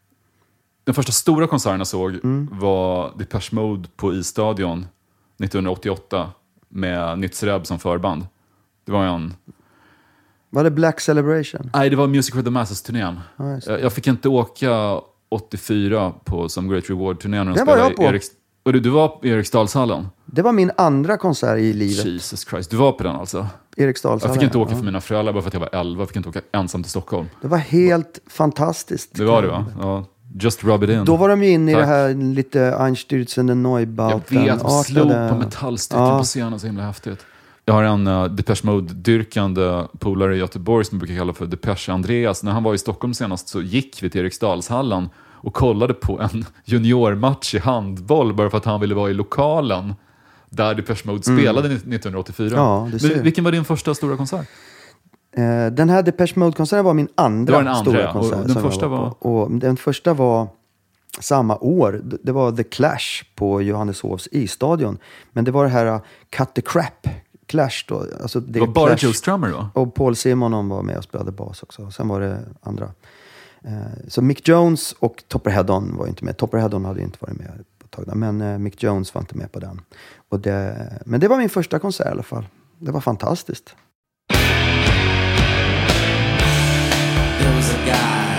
Den första stora konserten jag såg Mm. var Depeche Mode på I-stadion nittonhundraåttioåtta med Nitz Reb som förband. Det var en... Var det Black Celebration? Nej, det var Music for the Masses-turnén. Ja, just det. jag, jag fick inte åka åttiofyra på Some Great Reward-turnén. när de Den var spelade jag på. i Eriks... Och du, du var på Eriksdalshallen? Det var min andra konsert i livet. Jesus Christ, du var på den alltså? Eriksdalshallen. Jag fick inte åka ja. för mina föräldrar bara för att jag var elva. Jag fick inte åka ensam till Stockholm. Det var helt fantastiskt. Det var det, va? Ja. Just rub it in. Då var de ju inne i Tack. det här lite Einstürzende Neubauten. Jag vet, de slog artade- på metallstycken Ja. på scenen, så himla häftigt. Jag har en uh, Depeche Mode-dyrkande polare i Göteborg som jag brukar kalla för Depeche Andreas. När han var i Stockholm senast så gick vi till Eriksdalshallen och kollade på en juniormatch i handboll bara för att han ville vara i lokalen där Depeche Mode spelade nittonhundraåttiofyra. Ja, det ser. Men vilken var din första stora konsert? Eh, den här Depeche Mode-konserten var min andra, Det var den andra, stora ja. Och konsert. den som jag första var på. Och den första var samma år. D- Det var The Clash på Johanneshovs I-stadion. Men det var det här uh, Cut the Crap Clash då. Alltså det Det var bara Clash. Joe Strummer då? Och Paul Simonon var med och spelade bas också. Sen var det andra. Eh, så Mick Jones och Topper Headon var inte med. Topper Headon hade inte varit med på ett tag där. Men eh, Mick Jones var inte med på den. Och det, men det var min första konsert i alla fall. Det var fantastiskt. There was a guy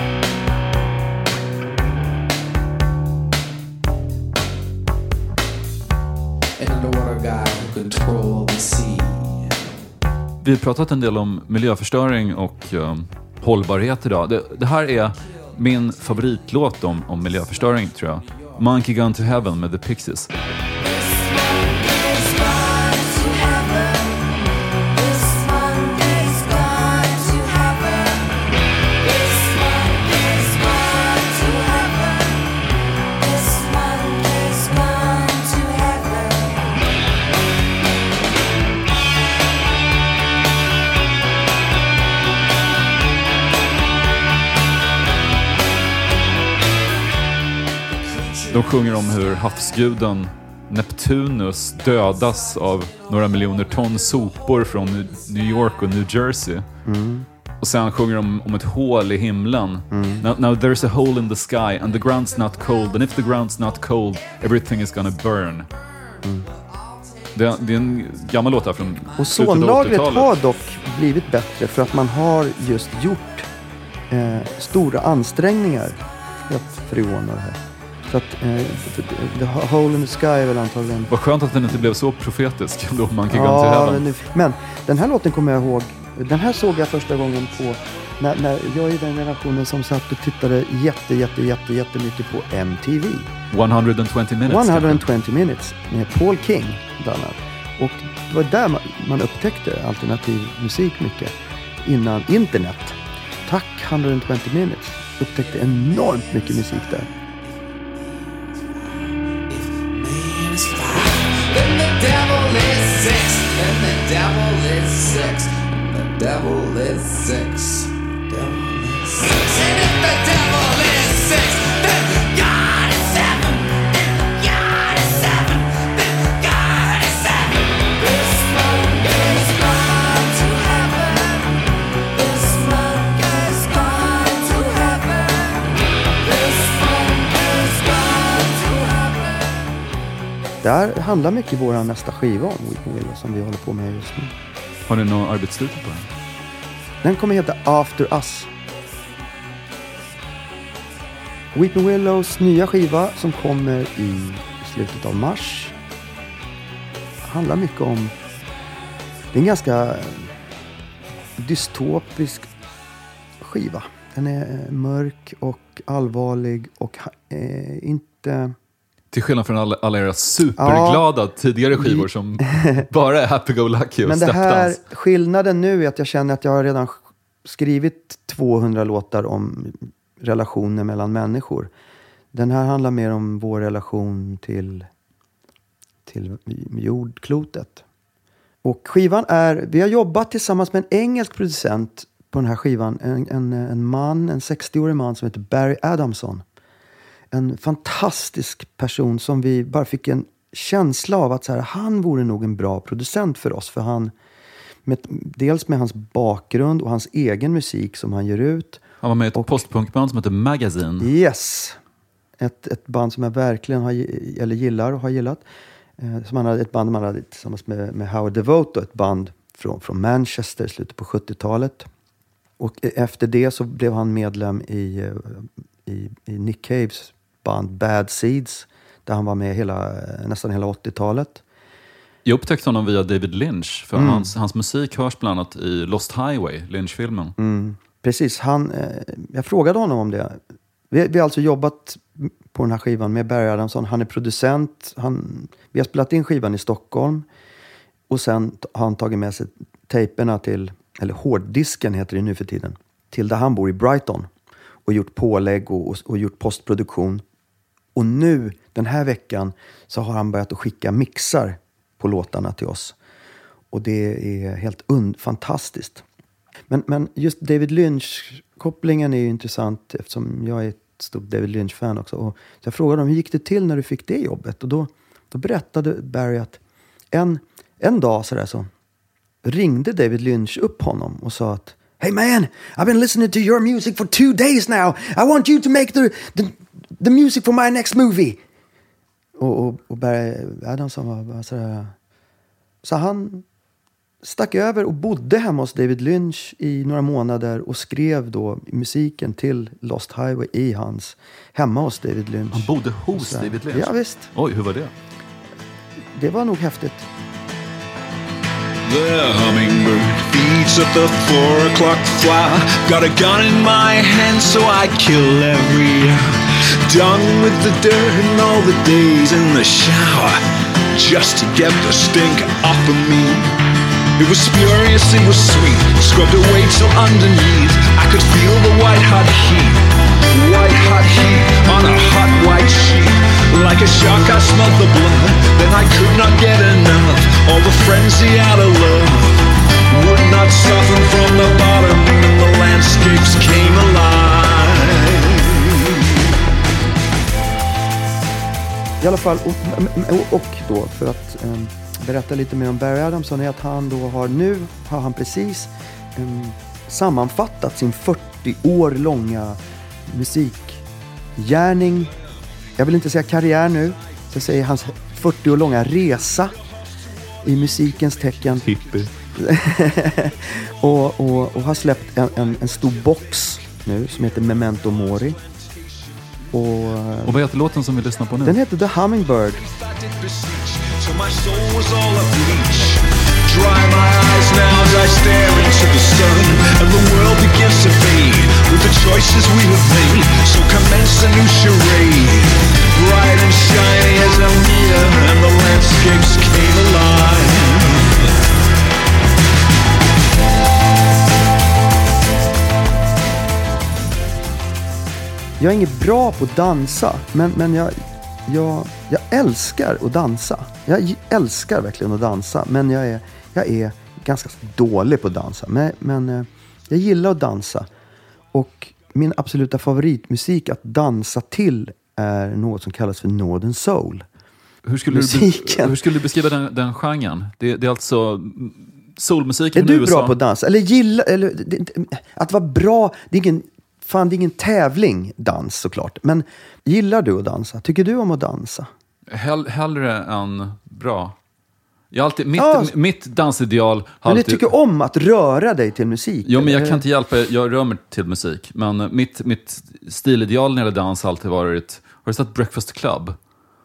an underwater guy who controlled the sea. Vi har pratat en del om miljöförstöring och um, hållbarhet idag. Det, det här är min favoritlåt om, om miljöförstöring, tror jag. Monkey Gone to Heaven med The Pixies. De sjunger om hur havsguden Neptunus dödas av några miljoner ton sopor från New York och New Jersey. Mm. Och sen sjunger de om ett hål i himlen. Mm. Now, now there's a hole in the sky and the ground's not cold. And if the ground's not cold, everything is gonna burn. Mm. Det, det är en gammal låt här från Och slutet av zonlagret åttiotalet. har dock blivit bättre för att man har just gjort eh, stora ansträngningar för att förordna det här. Så att eh, The Hole in the Sky är väl antagligen... Vad skönt att den inte blev så profetisk då Monkey Gone to Ja, Heaven. men, nu- men den här låten kommer jag ihåg. Den här såg jag första gången på... När, när jag är den generationen som satt och tittade jätte, jätte, jätte, jättemycket på M T V. hundratwenty minutes. hundratwenty minutes med Paul King bland annat. Och det var där man, man upptäckte alternativ musik mycket innan internet. Tack hundratwenty minutes. Upptäckte enormt mycket musik där. Then the devil is six. Then the devil is six. The devil is six. Devil is six. And if the devil is six, then God is seven. Then God is seven. Then God is seven. This monkey's gone to heaven. This monkey's gone to heaven. This monkey's gone to heaven. Där handlar mycket vår nästa skiva om Weeping Willows som vi håller på med just nu. Har ni någon arbetstitel på den? Den kommer heta After Us. Weeping Willows nya skiva som kommer i slutet av mars. Handlar mycket om... Det är en ganska dystopisk skiva. Den är mörk och allvarlig och eh, inte... Till skillnad från alla, alla era superglada ja. tidigare skivor som bara är happy-go-lucky och men det här, steppdans. skillnaden nu är att jag känner att jag har redan skrivit tvåhundra låtar om relationer mellan människor. Den här handlar mer om vår relation till, till jordklotet. Och skivan är, vi har jobbat tillsammans med en engelsk producent på den här skivan. En, en, en man, en sextioårig man som heter Barry Adamson. En fantastisk person som vi bara fick en känsla av att så här, han vore nog en bra producent för oss. För han, med, dels med hans bakgrund och hans egen musik som han ger ut. Han var med i ett och, postpunkband som heter Magazine. Yes. Ett, ett band som jag verkligen har, eller gillar och har gillat. Eh, som han hade, ett band man hade tillsammans med, med Howard Devote. Ett band från, från Manchester i slutet på sjuttiotalet. Och efter det så blev han medlem i, i, i Nick Caves band Bad Seeds. Där han var med hela, nästan hela åttiotalet. Jag upptäckte honom via David Lynch. För mm. hans, hans musik hörs bland annat i Lost Highway, Lynch-filmen. Mm. Precis, han, eh, jag frågade honom om det. Vi, vi har alltså jobbat på den här skivan med Barry Adamson. Han är producent. Han, vi har spelat in skivan i Stockholm. Och sen har han tagit med sig tejperna till, eller hårddisken heter det nu för tiden, till där han bor i Brighton. Och gjort pålägg och, och, och gjort postproduktion. Och nu, den här veckan, så har han börjat att skicka mixar på låtarna till oss. Och det är helt und- fantastiskt. Men, men just David Lynch-kopplingen är ju intressant eftersom jag är ett stort David Lynch-fan också. Och så jag frågade honom, hur gick det till när du fick det jobbet? Och då, då berättade Barry att en, en dag så där så ringde David Lynch upp honom och sa att "Hey man, I've been listening to your music for two days now. I want you to make the, the, the music for my next movie." Och, och, och Barry Adamson var bara sådär. Så han stack över och bodde hemma hos David Lynch i några månader och skrev då musiken till Lost Highway i hans hemma hos David Lynch. Han bodde hos David Lynch? Ja, visst. Oj, hur var det? Det var nog häftigt. The hummingbird feeds at the four o'clock fly. Got a gun in my hand so I kill every hour. Done with the dirt and all the days in the shower, just to get the stink off of me. It was furious, it was sweet, scrubbed away till underneath I could feel the white hot heat, white hot heat on a hot white sheet. Like a shark I smelled the blood, then I could not get enough. All the frenzy out of love would not soften from the bottom, and the landscapes came alive. I alla fall, och, och då för att um, berätta lite mer om Barry Adamson är att han då har nu, har han precis um, sammanfattat sin fyrtio år långa musikgärning. Jag vill inte säga karriär nu, så jag säger hans fyrtio år långa resa i musikens tecken. Hippie. och, och, och har släppt en, en, en stor box nu som heter Memento Mori. Och, och vad heter låten som vi lyssnar på nu? Den heter The Hummingbird. Dry my eyes now as I stare into the sun, and the world begins to fade with the choices we have made. So commence a new charade, bright and shiny as a mirror, and the landscapes came alive. Jag är inget bra på att dansa, men, men jag, jag, jag älskar att dansa. Jag älskar verkligen att dansa, men jag är, jag är ganska dålig på att dansa. Men, men jag gillar att dansa. Och min absoluta favoritmusik att dansa till är något som kallas för Northern Soul. Hur skulle, du, hur skulle du beskriva den, den genren? Det, det är alltså soulmusik från U S A. Är du U S A. bra på att dansa? Eller gilla, eller, det, att vara bra, det är ingen... Fan, det är ingen tävling dans såklart. Men gillar du att dansa? Tycker du om att dansa? Hell, hellre än bra. Jag alltid, mitt, ja, mitt dansideal har men alltid... du tycker om att röra dig till musik? Jo, men jag eller? kan inte hjälpa. Jag rör mig till musik. Men mitt, mitt stilideal när det gäller dans har alltid varit... Har du sett Breakfast Club?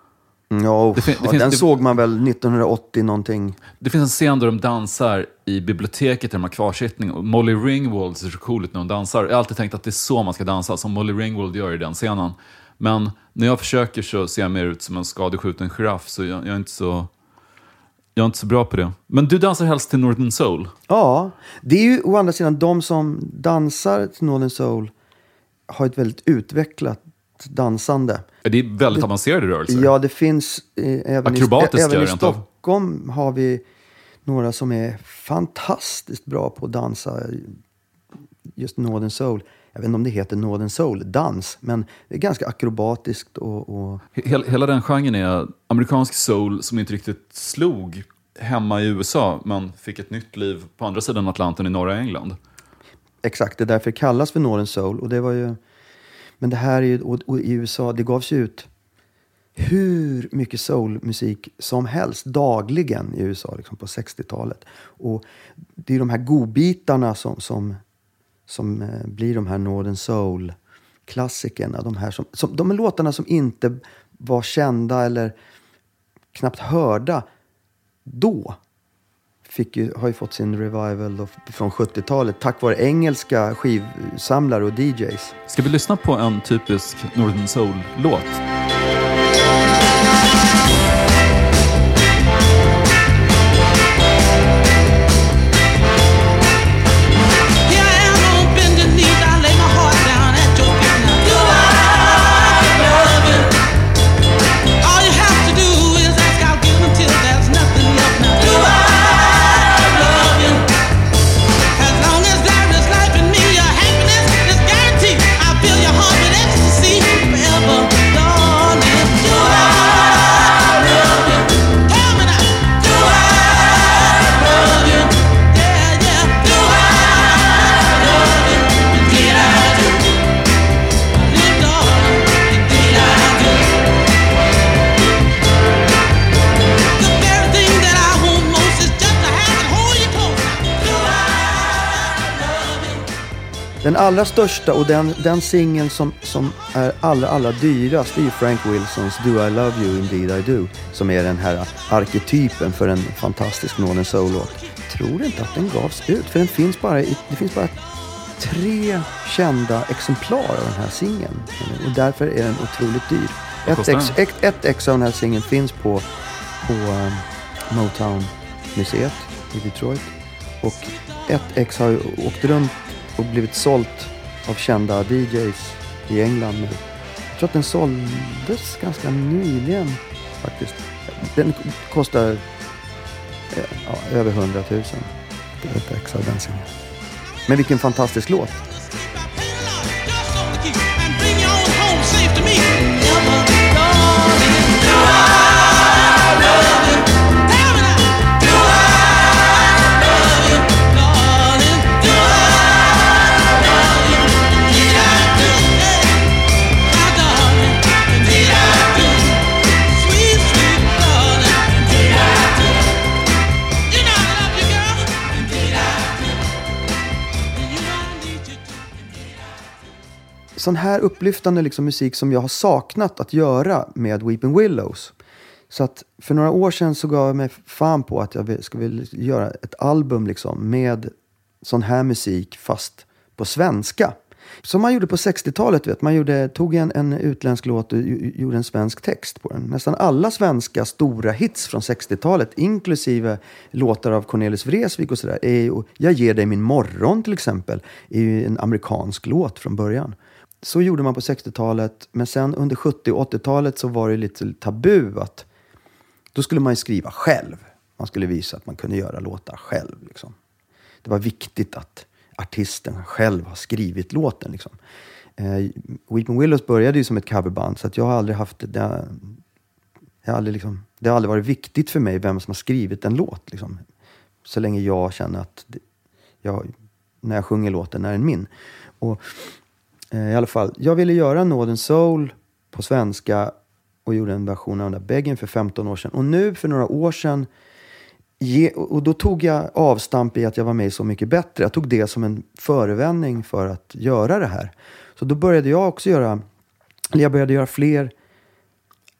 Ja, Det fin- det ja finns- den det- såg man väl nittonhundraåttio någonting. Det finns en scen där de dansar i biblioteket där de har kvarsittning. Och Molly Ringwald ser så cool ut när hon dansar. Jag har alltid tänkt att det är så man ska dansa, som Molly Ringwald gör i den scenen. Men när jag försöker så ser jag mer ut som en skadeskjuten giraff, så jag, jag är inte så... Jag är inte så bra på det. Men du dansar helst till Northern Soul. Ja, det är ju å andra sidan de som dansar till Northern Soul har ett väldigt utvecklat dansande. Det är väldigt avancerade rörelser. Ja, det finns eh, även i, Akrobatiska även i rent av. Stockholm har vi några som är fantastiskt bra på att dansa just Northern Soul. Jag vet inte om det heter Northern Soul-dans, men det är ganska akrobatiskt. Och, och... Hela, hela den genren är amerikansk soul som inte riktigt slog hemma i U S A, men fick ett nytt liv på andra sidan Atlanten i norra England. Exakt, det är därför det kallas för Northern Soul. Och det var ju... Men det här är ju, och, och i U S A, det gavs ju ut hur mycket soulmusik som helst dagligen i U S A liksom på sextiotalet. Och det är de här godbitarna som, som, som eh, blir de här Northern Soul-klassikerna. De, här som, som, de är låtarna som inte var kända eller knappt hörda då. Fick ju, har ju fått sin revival då, från sjuttiotalet tack vare engelska skivsamlare och D Js. Ska vi lyssna på en typisk Northern Soul-låt? Den allra största och den, den singeln som, som är allra, allra dyrast är ju Frank Wilsons Do I Love You Indeed I Do, som är den här arketypen för en fantastisk Northern Soul-låt. Jag tror inte att den gavs ut, för den finns bara i, det finns bara tre kända exemplar av den här singeln. Och därför är den otroligt dyr. Ett ex, ett, ett ex av den här singeln finns på, på um, Motown-museet i Detroit. Och ett ex har ju åkt runt och blivit sålt av kända D Js i England nu. Jag tror att den såldes ganska nyligen faktiskt. Den kostar ja, över hundratusen. Det är ett ex av den singeln. Men vilken fantastisk låt. Sån här upplyftande liksom musik som jag har saknat att göra med Weeping Willows. Så att för några år sedan så gav jag mig fan på att jag ska vilja göra ett album liksom med sån här musik fast på svenska. Som man gjorde på sextiotalet, vet man gjorde, tog en, en utländsk låt och gjorde en svensk text på den. Nästan alla svenska stora hits från sextiotalet, inklusive låtar av Cornelis Vreeswijk och sådär, är ju, Jag ger dig min morgon till exempel, är ju en amerikansk låt från början. Så gjorde man på sextiotalet, men sen under sjuttio- och åttiotalet så var det lite tabu att då skulle man ju skriva själv. Man skulle visa att man kunde göra låtar själv. Liksom. Det var viktigt att artisten själv har skrivit låten. Liksom. Eh, Weeping Willows började ju som ett coverband, så att jag har aldrig haft det. Jag har aldrig liksom, det har aldrig varit viktigt för mig vem som har skrivit en låt. Liksom. Så länge jag känner att det, jag, när jag sjunger låten är den min. Och i alla fall, jag ville göra Northern Soul på svenska och gjorde en version av den där Begging för femton år sedan. Och nu för några år sedan, ge, och då tog jag avstamp i att jag var med Så mycket bättre. Jag tog det som en förevändning för att göra det här. Så då började jag också göra, eller jag började göra fler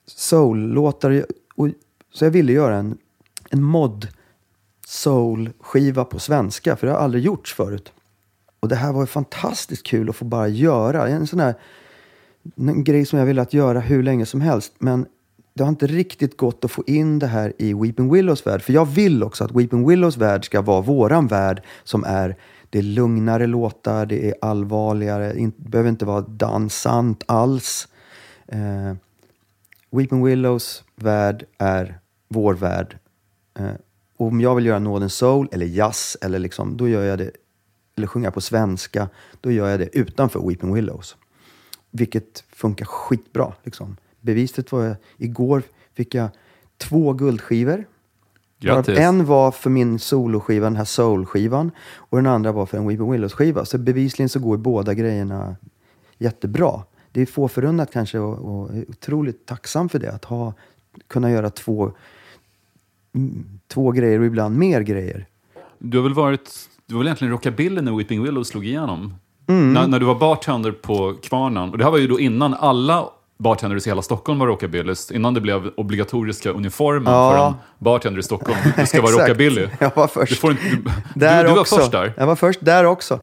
soul-låtar. Och, så jag ville göra en, en mod soul-skiva på svenska. För det har aldrig gjorts förut. Och det här var ju fantastiskt kul att få bara göra. En sån här en grej som jag ville att göra hur länge som helst. Men det har inte riktigt gått att få in det här i Weeping Willows värld. För jag vill också att Weeping Willows värld ska vara våran värld. Som är, det är lugnare låtar, det är allvarligare. Det behöver inte vara dansant alls. Eh, Weeping Willows värld är vår värld. Eh, om jag vill göra Northern Soul eller jazz, eller liksom, då gör jag det, eller sjunga på svenska, då gör jag det utanför Weeping Willows. Vilket funkar skitbra. Liksom. Beviset var jag, igår fick jag två guldskivor. En var för min soloskiva, den här soul-skivan. Och den andra var för en Weeping Willows-skiva. Så bevisligen så går båda grejerna jättebra. Det är få förunnat kanske, och, och är otroligt tacksam för det. Att ha, kunna göra två, två grejer och ibland mer grejer. Du har väl varit, du var väl egentligen rockabilly när Weeping Willows slog igenom? Mm. När, när du var bartender på Kvarnan. Och det här var ju då innan alla bartenders i hela Stockholm var rockabillys. Innan det blev obligatoriska uniformen ja. för en bartender i Stockholm. Du ska vara rockabilly. Jag var först. Du, får inte, du, där du, du var också. först där. Jag var först där också.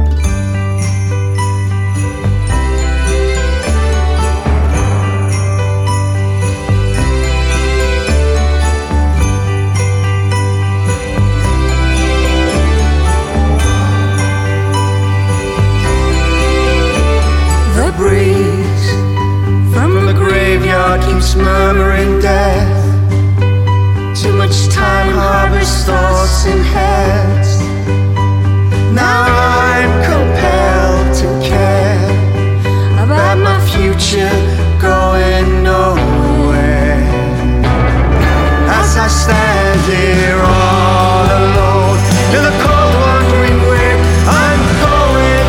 Keeps murmuring death. Too much time harbors thoughts in heads. Now I'm compelled to care about my future going nowhere. As I stand here all alone in the cold wondering where I'm going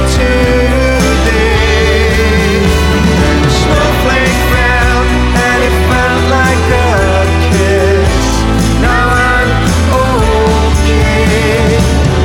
today. Snowflake fell and it felt like a kiss. Now I'm okay.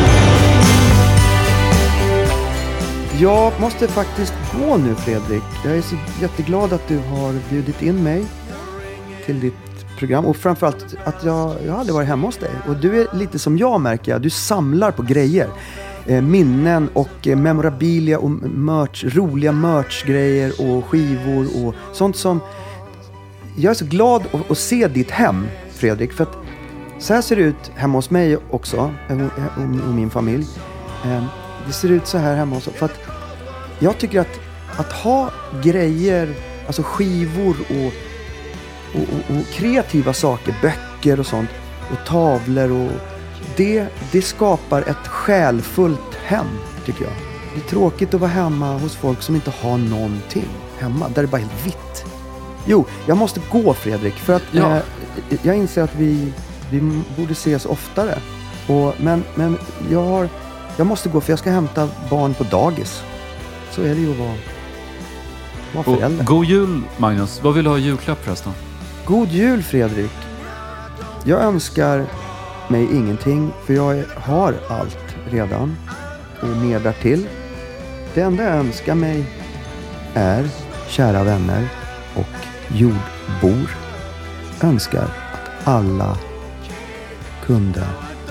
Jag måste faktiskt gå nu, Fredrik. Jag är så jätteglad att du har bjudit in mig till ditt program. Och framförallt att jag, jag hade varit hemma hos dig. Och du är lite som jag, märker jag. Du samlar på grejer. Eh, minnen och eh, memorabilia och merch, roliga merchgrejer och skivor och sånt som... Jag är så glad att, att se ditt hem, Fredrik. För att så här ser det ut hemma hos mig också. Och, och min familj. Eh, det ser ut så här hemma hos oss. För att jag tycker att, att ha grejer, alltså skivor och, och, och, och kreativa saker, böcker och sånt, och tavlor, och det, det skapar ett själfullt hem, tycker jag. Det är tråkigt att vara hemma hos folk som inte har någonting hemma, där det bara är helt vitt. Jo, jag måste gå, Fredrik, för att ja. eh, jag inser att vi, vi borde ses oftare. Och, men men jag, har, jag måste gå, för jag ska hämta barn på dagis. Så är det ju att vara, vara förälder. Och god jul, Magnus. Vad vill du ha i julklapp förresten? God jul, Fredrik. Jag önskar mig ingenting, för jag har allt redan och mer därtill. Det enda jag önskar mig är, kära vänner och jordbor, önskar att alla kunde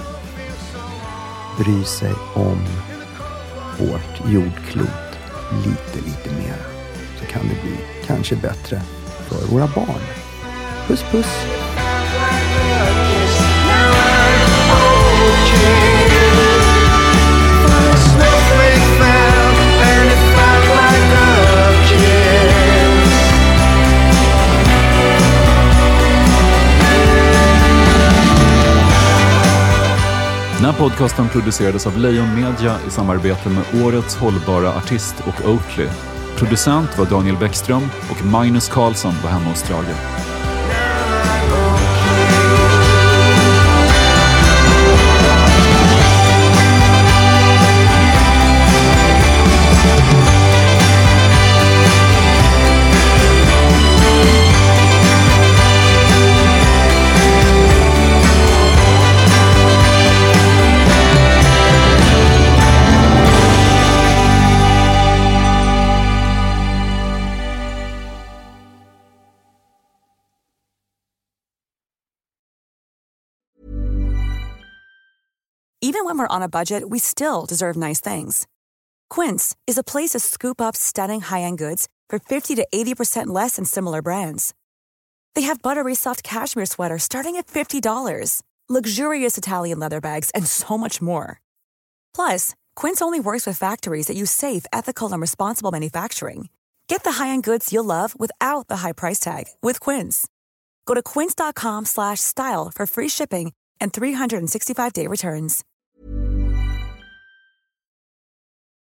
bry sig om vårt jordklot lite, lite mer. Så kan det bli kanske bättre för våra barn. Puss, puss! Den här podcasten producerades av Lejon Media i samarbete med Årets hållbara artist och Oatly. Producent var Daniel Bäckström och Magnus Karlsson var hemma hos Strage. Even when we're on a budget, we still deserve nice things. Quince is a place to scoop up stunning high-end goods for fifty to eighty percent less than similar brands. They have buttery soft cashmere sweaters starting at fifty dollars, luxurious Italian leather bags, and so much more. Plus, Quince only works with factories that use safe, ethical, and responsible manufacturing. Get the high-end goods you'll love without the high price tag with Quince. Go to quince.com slash style for free shipping and three sixty-five day returns.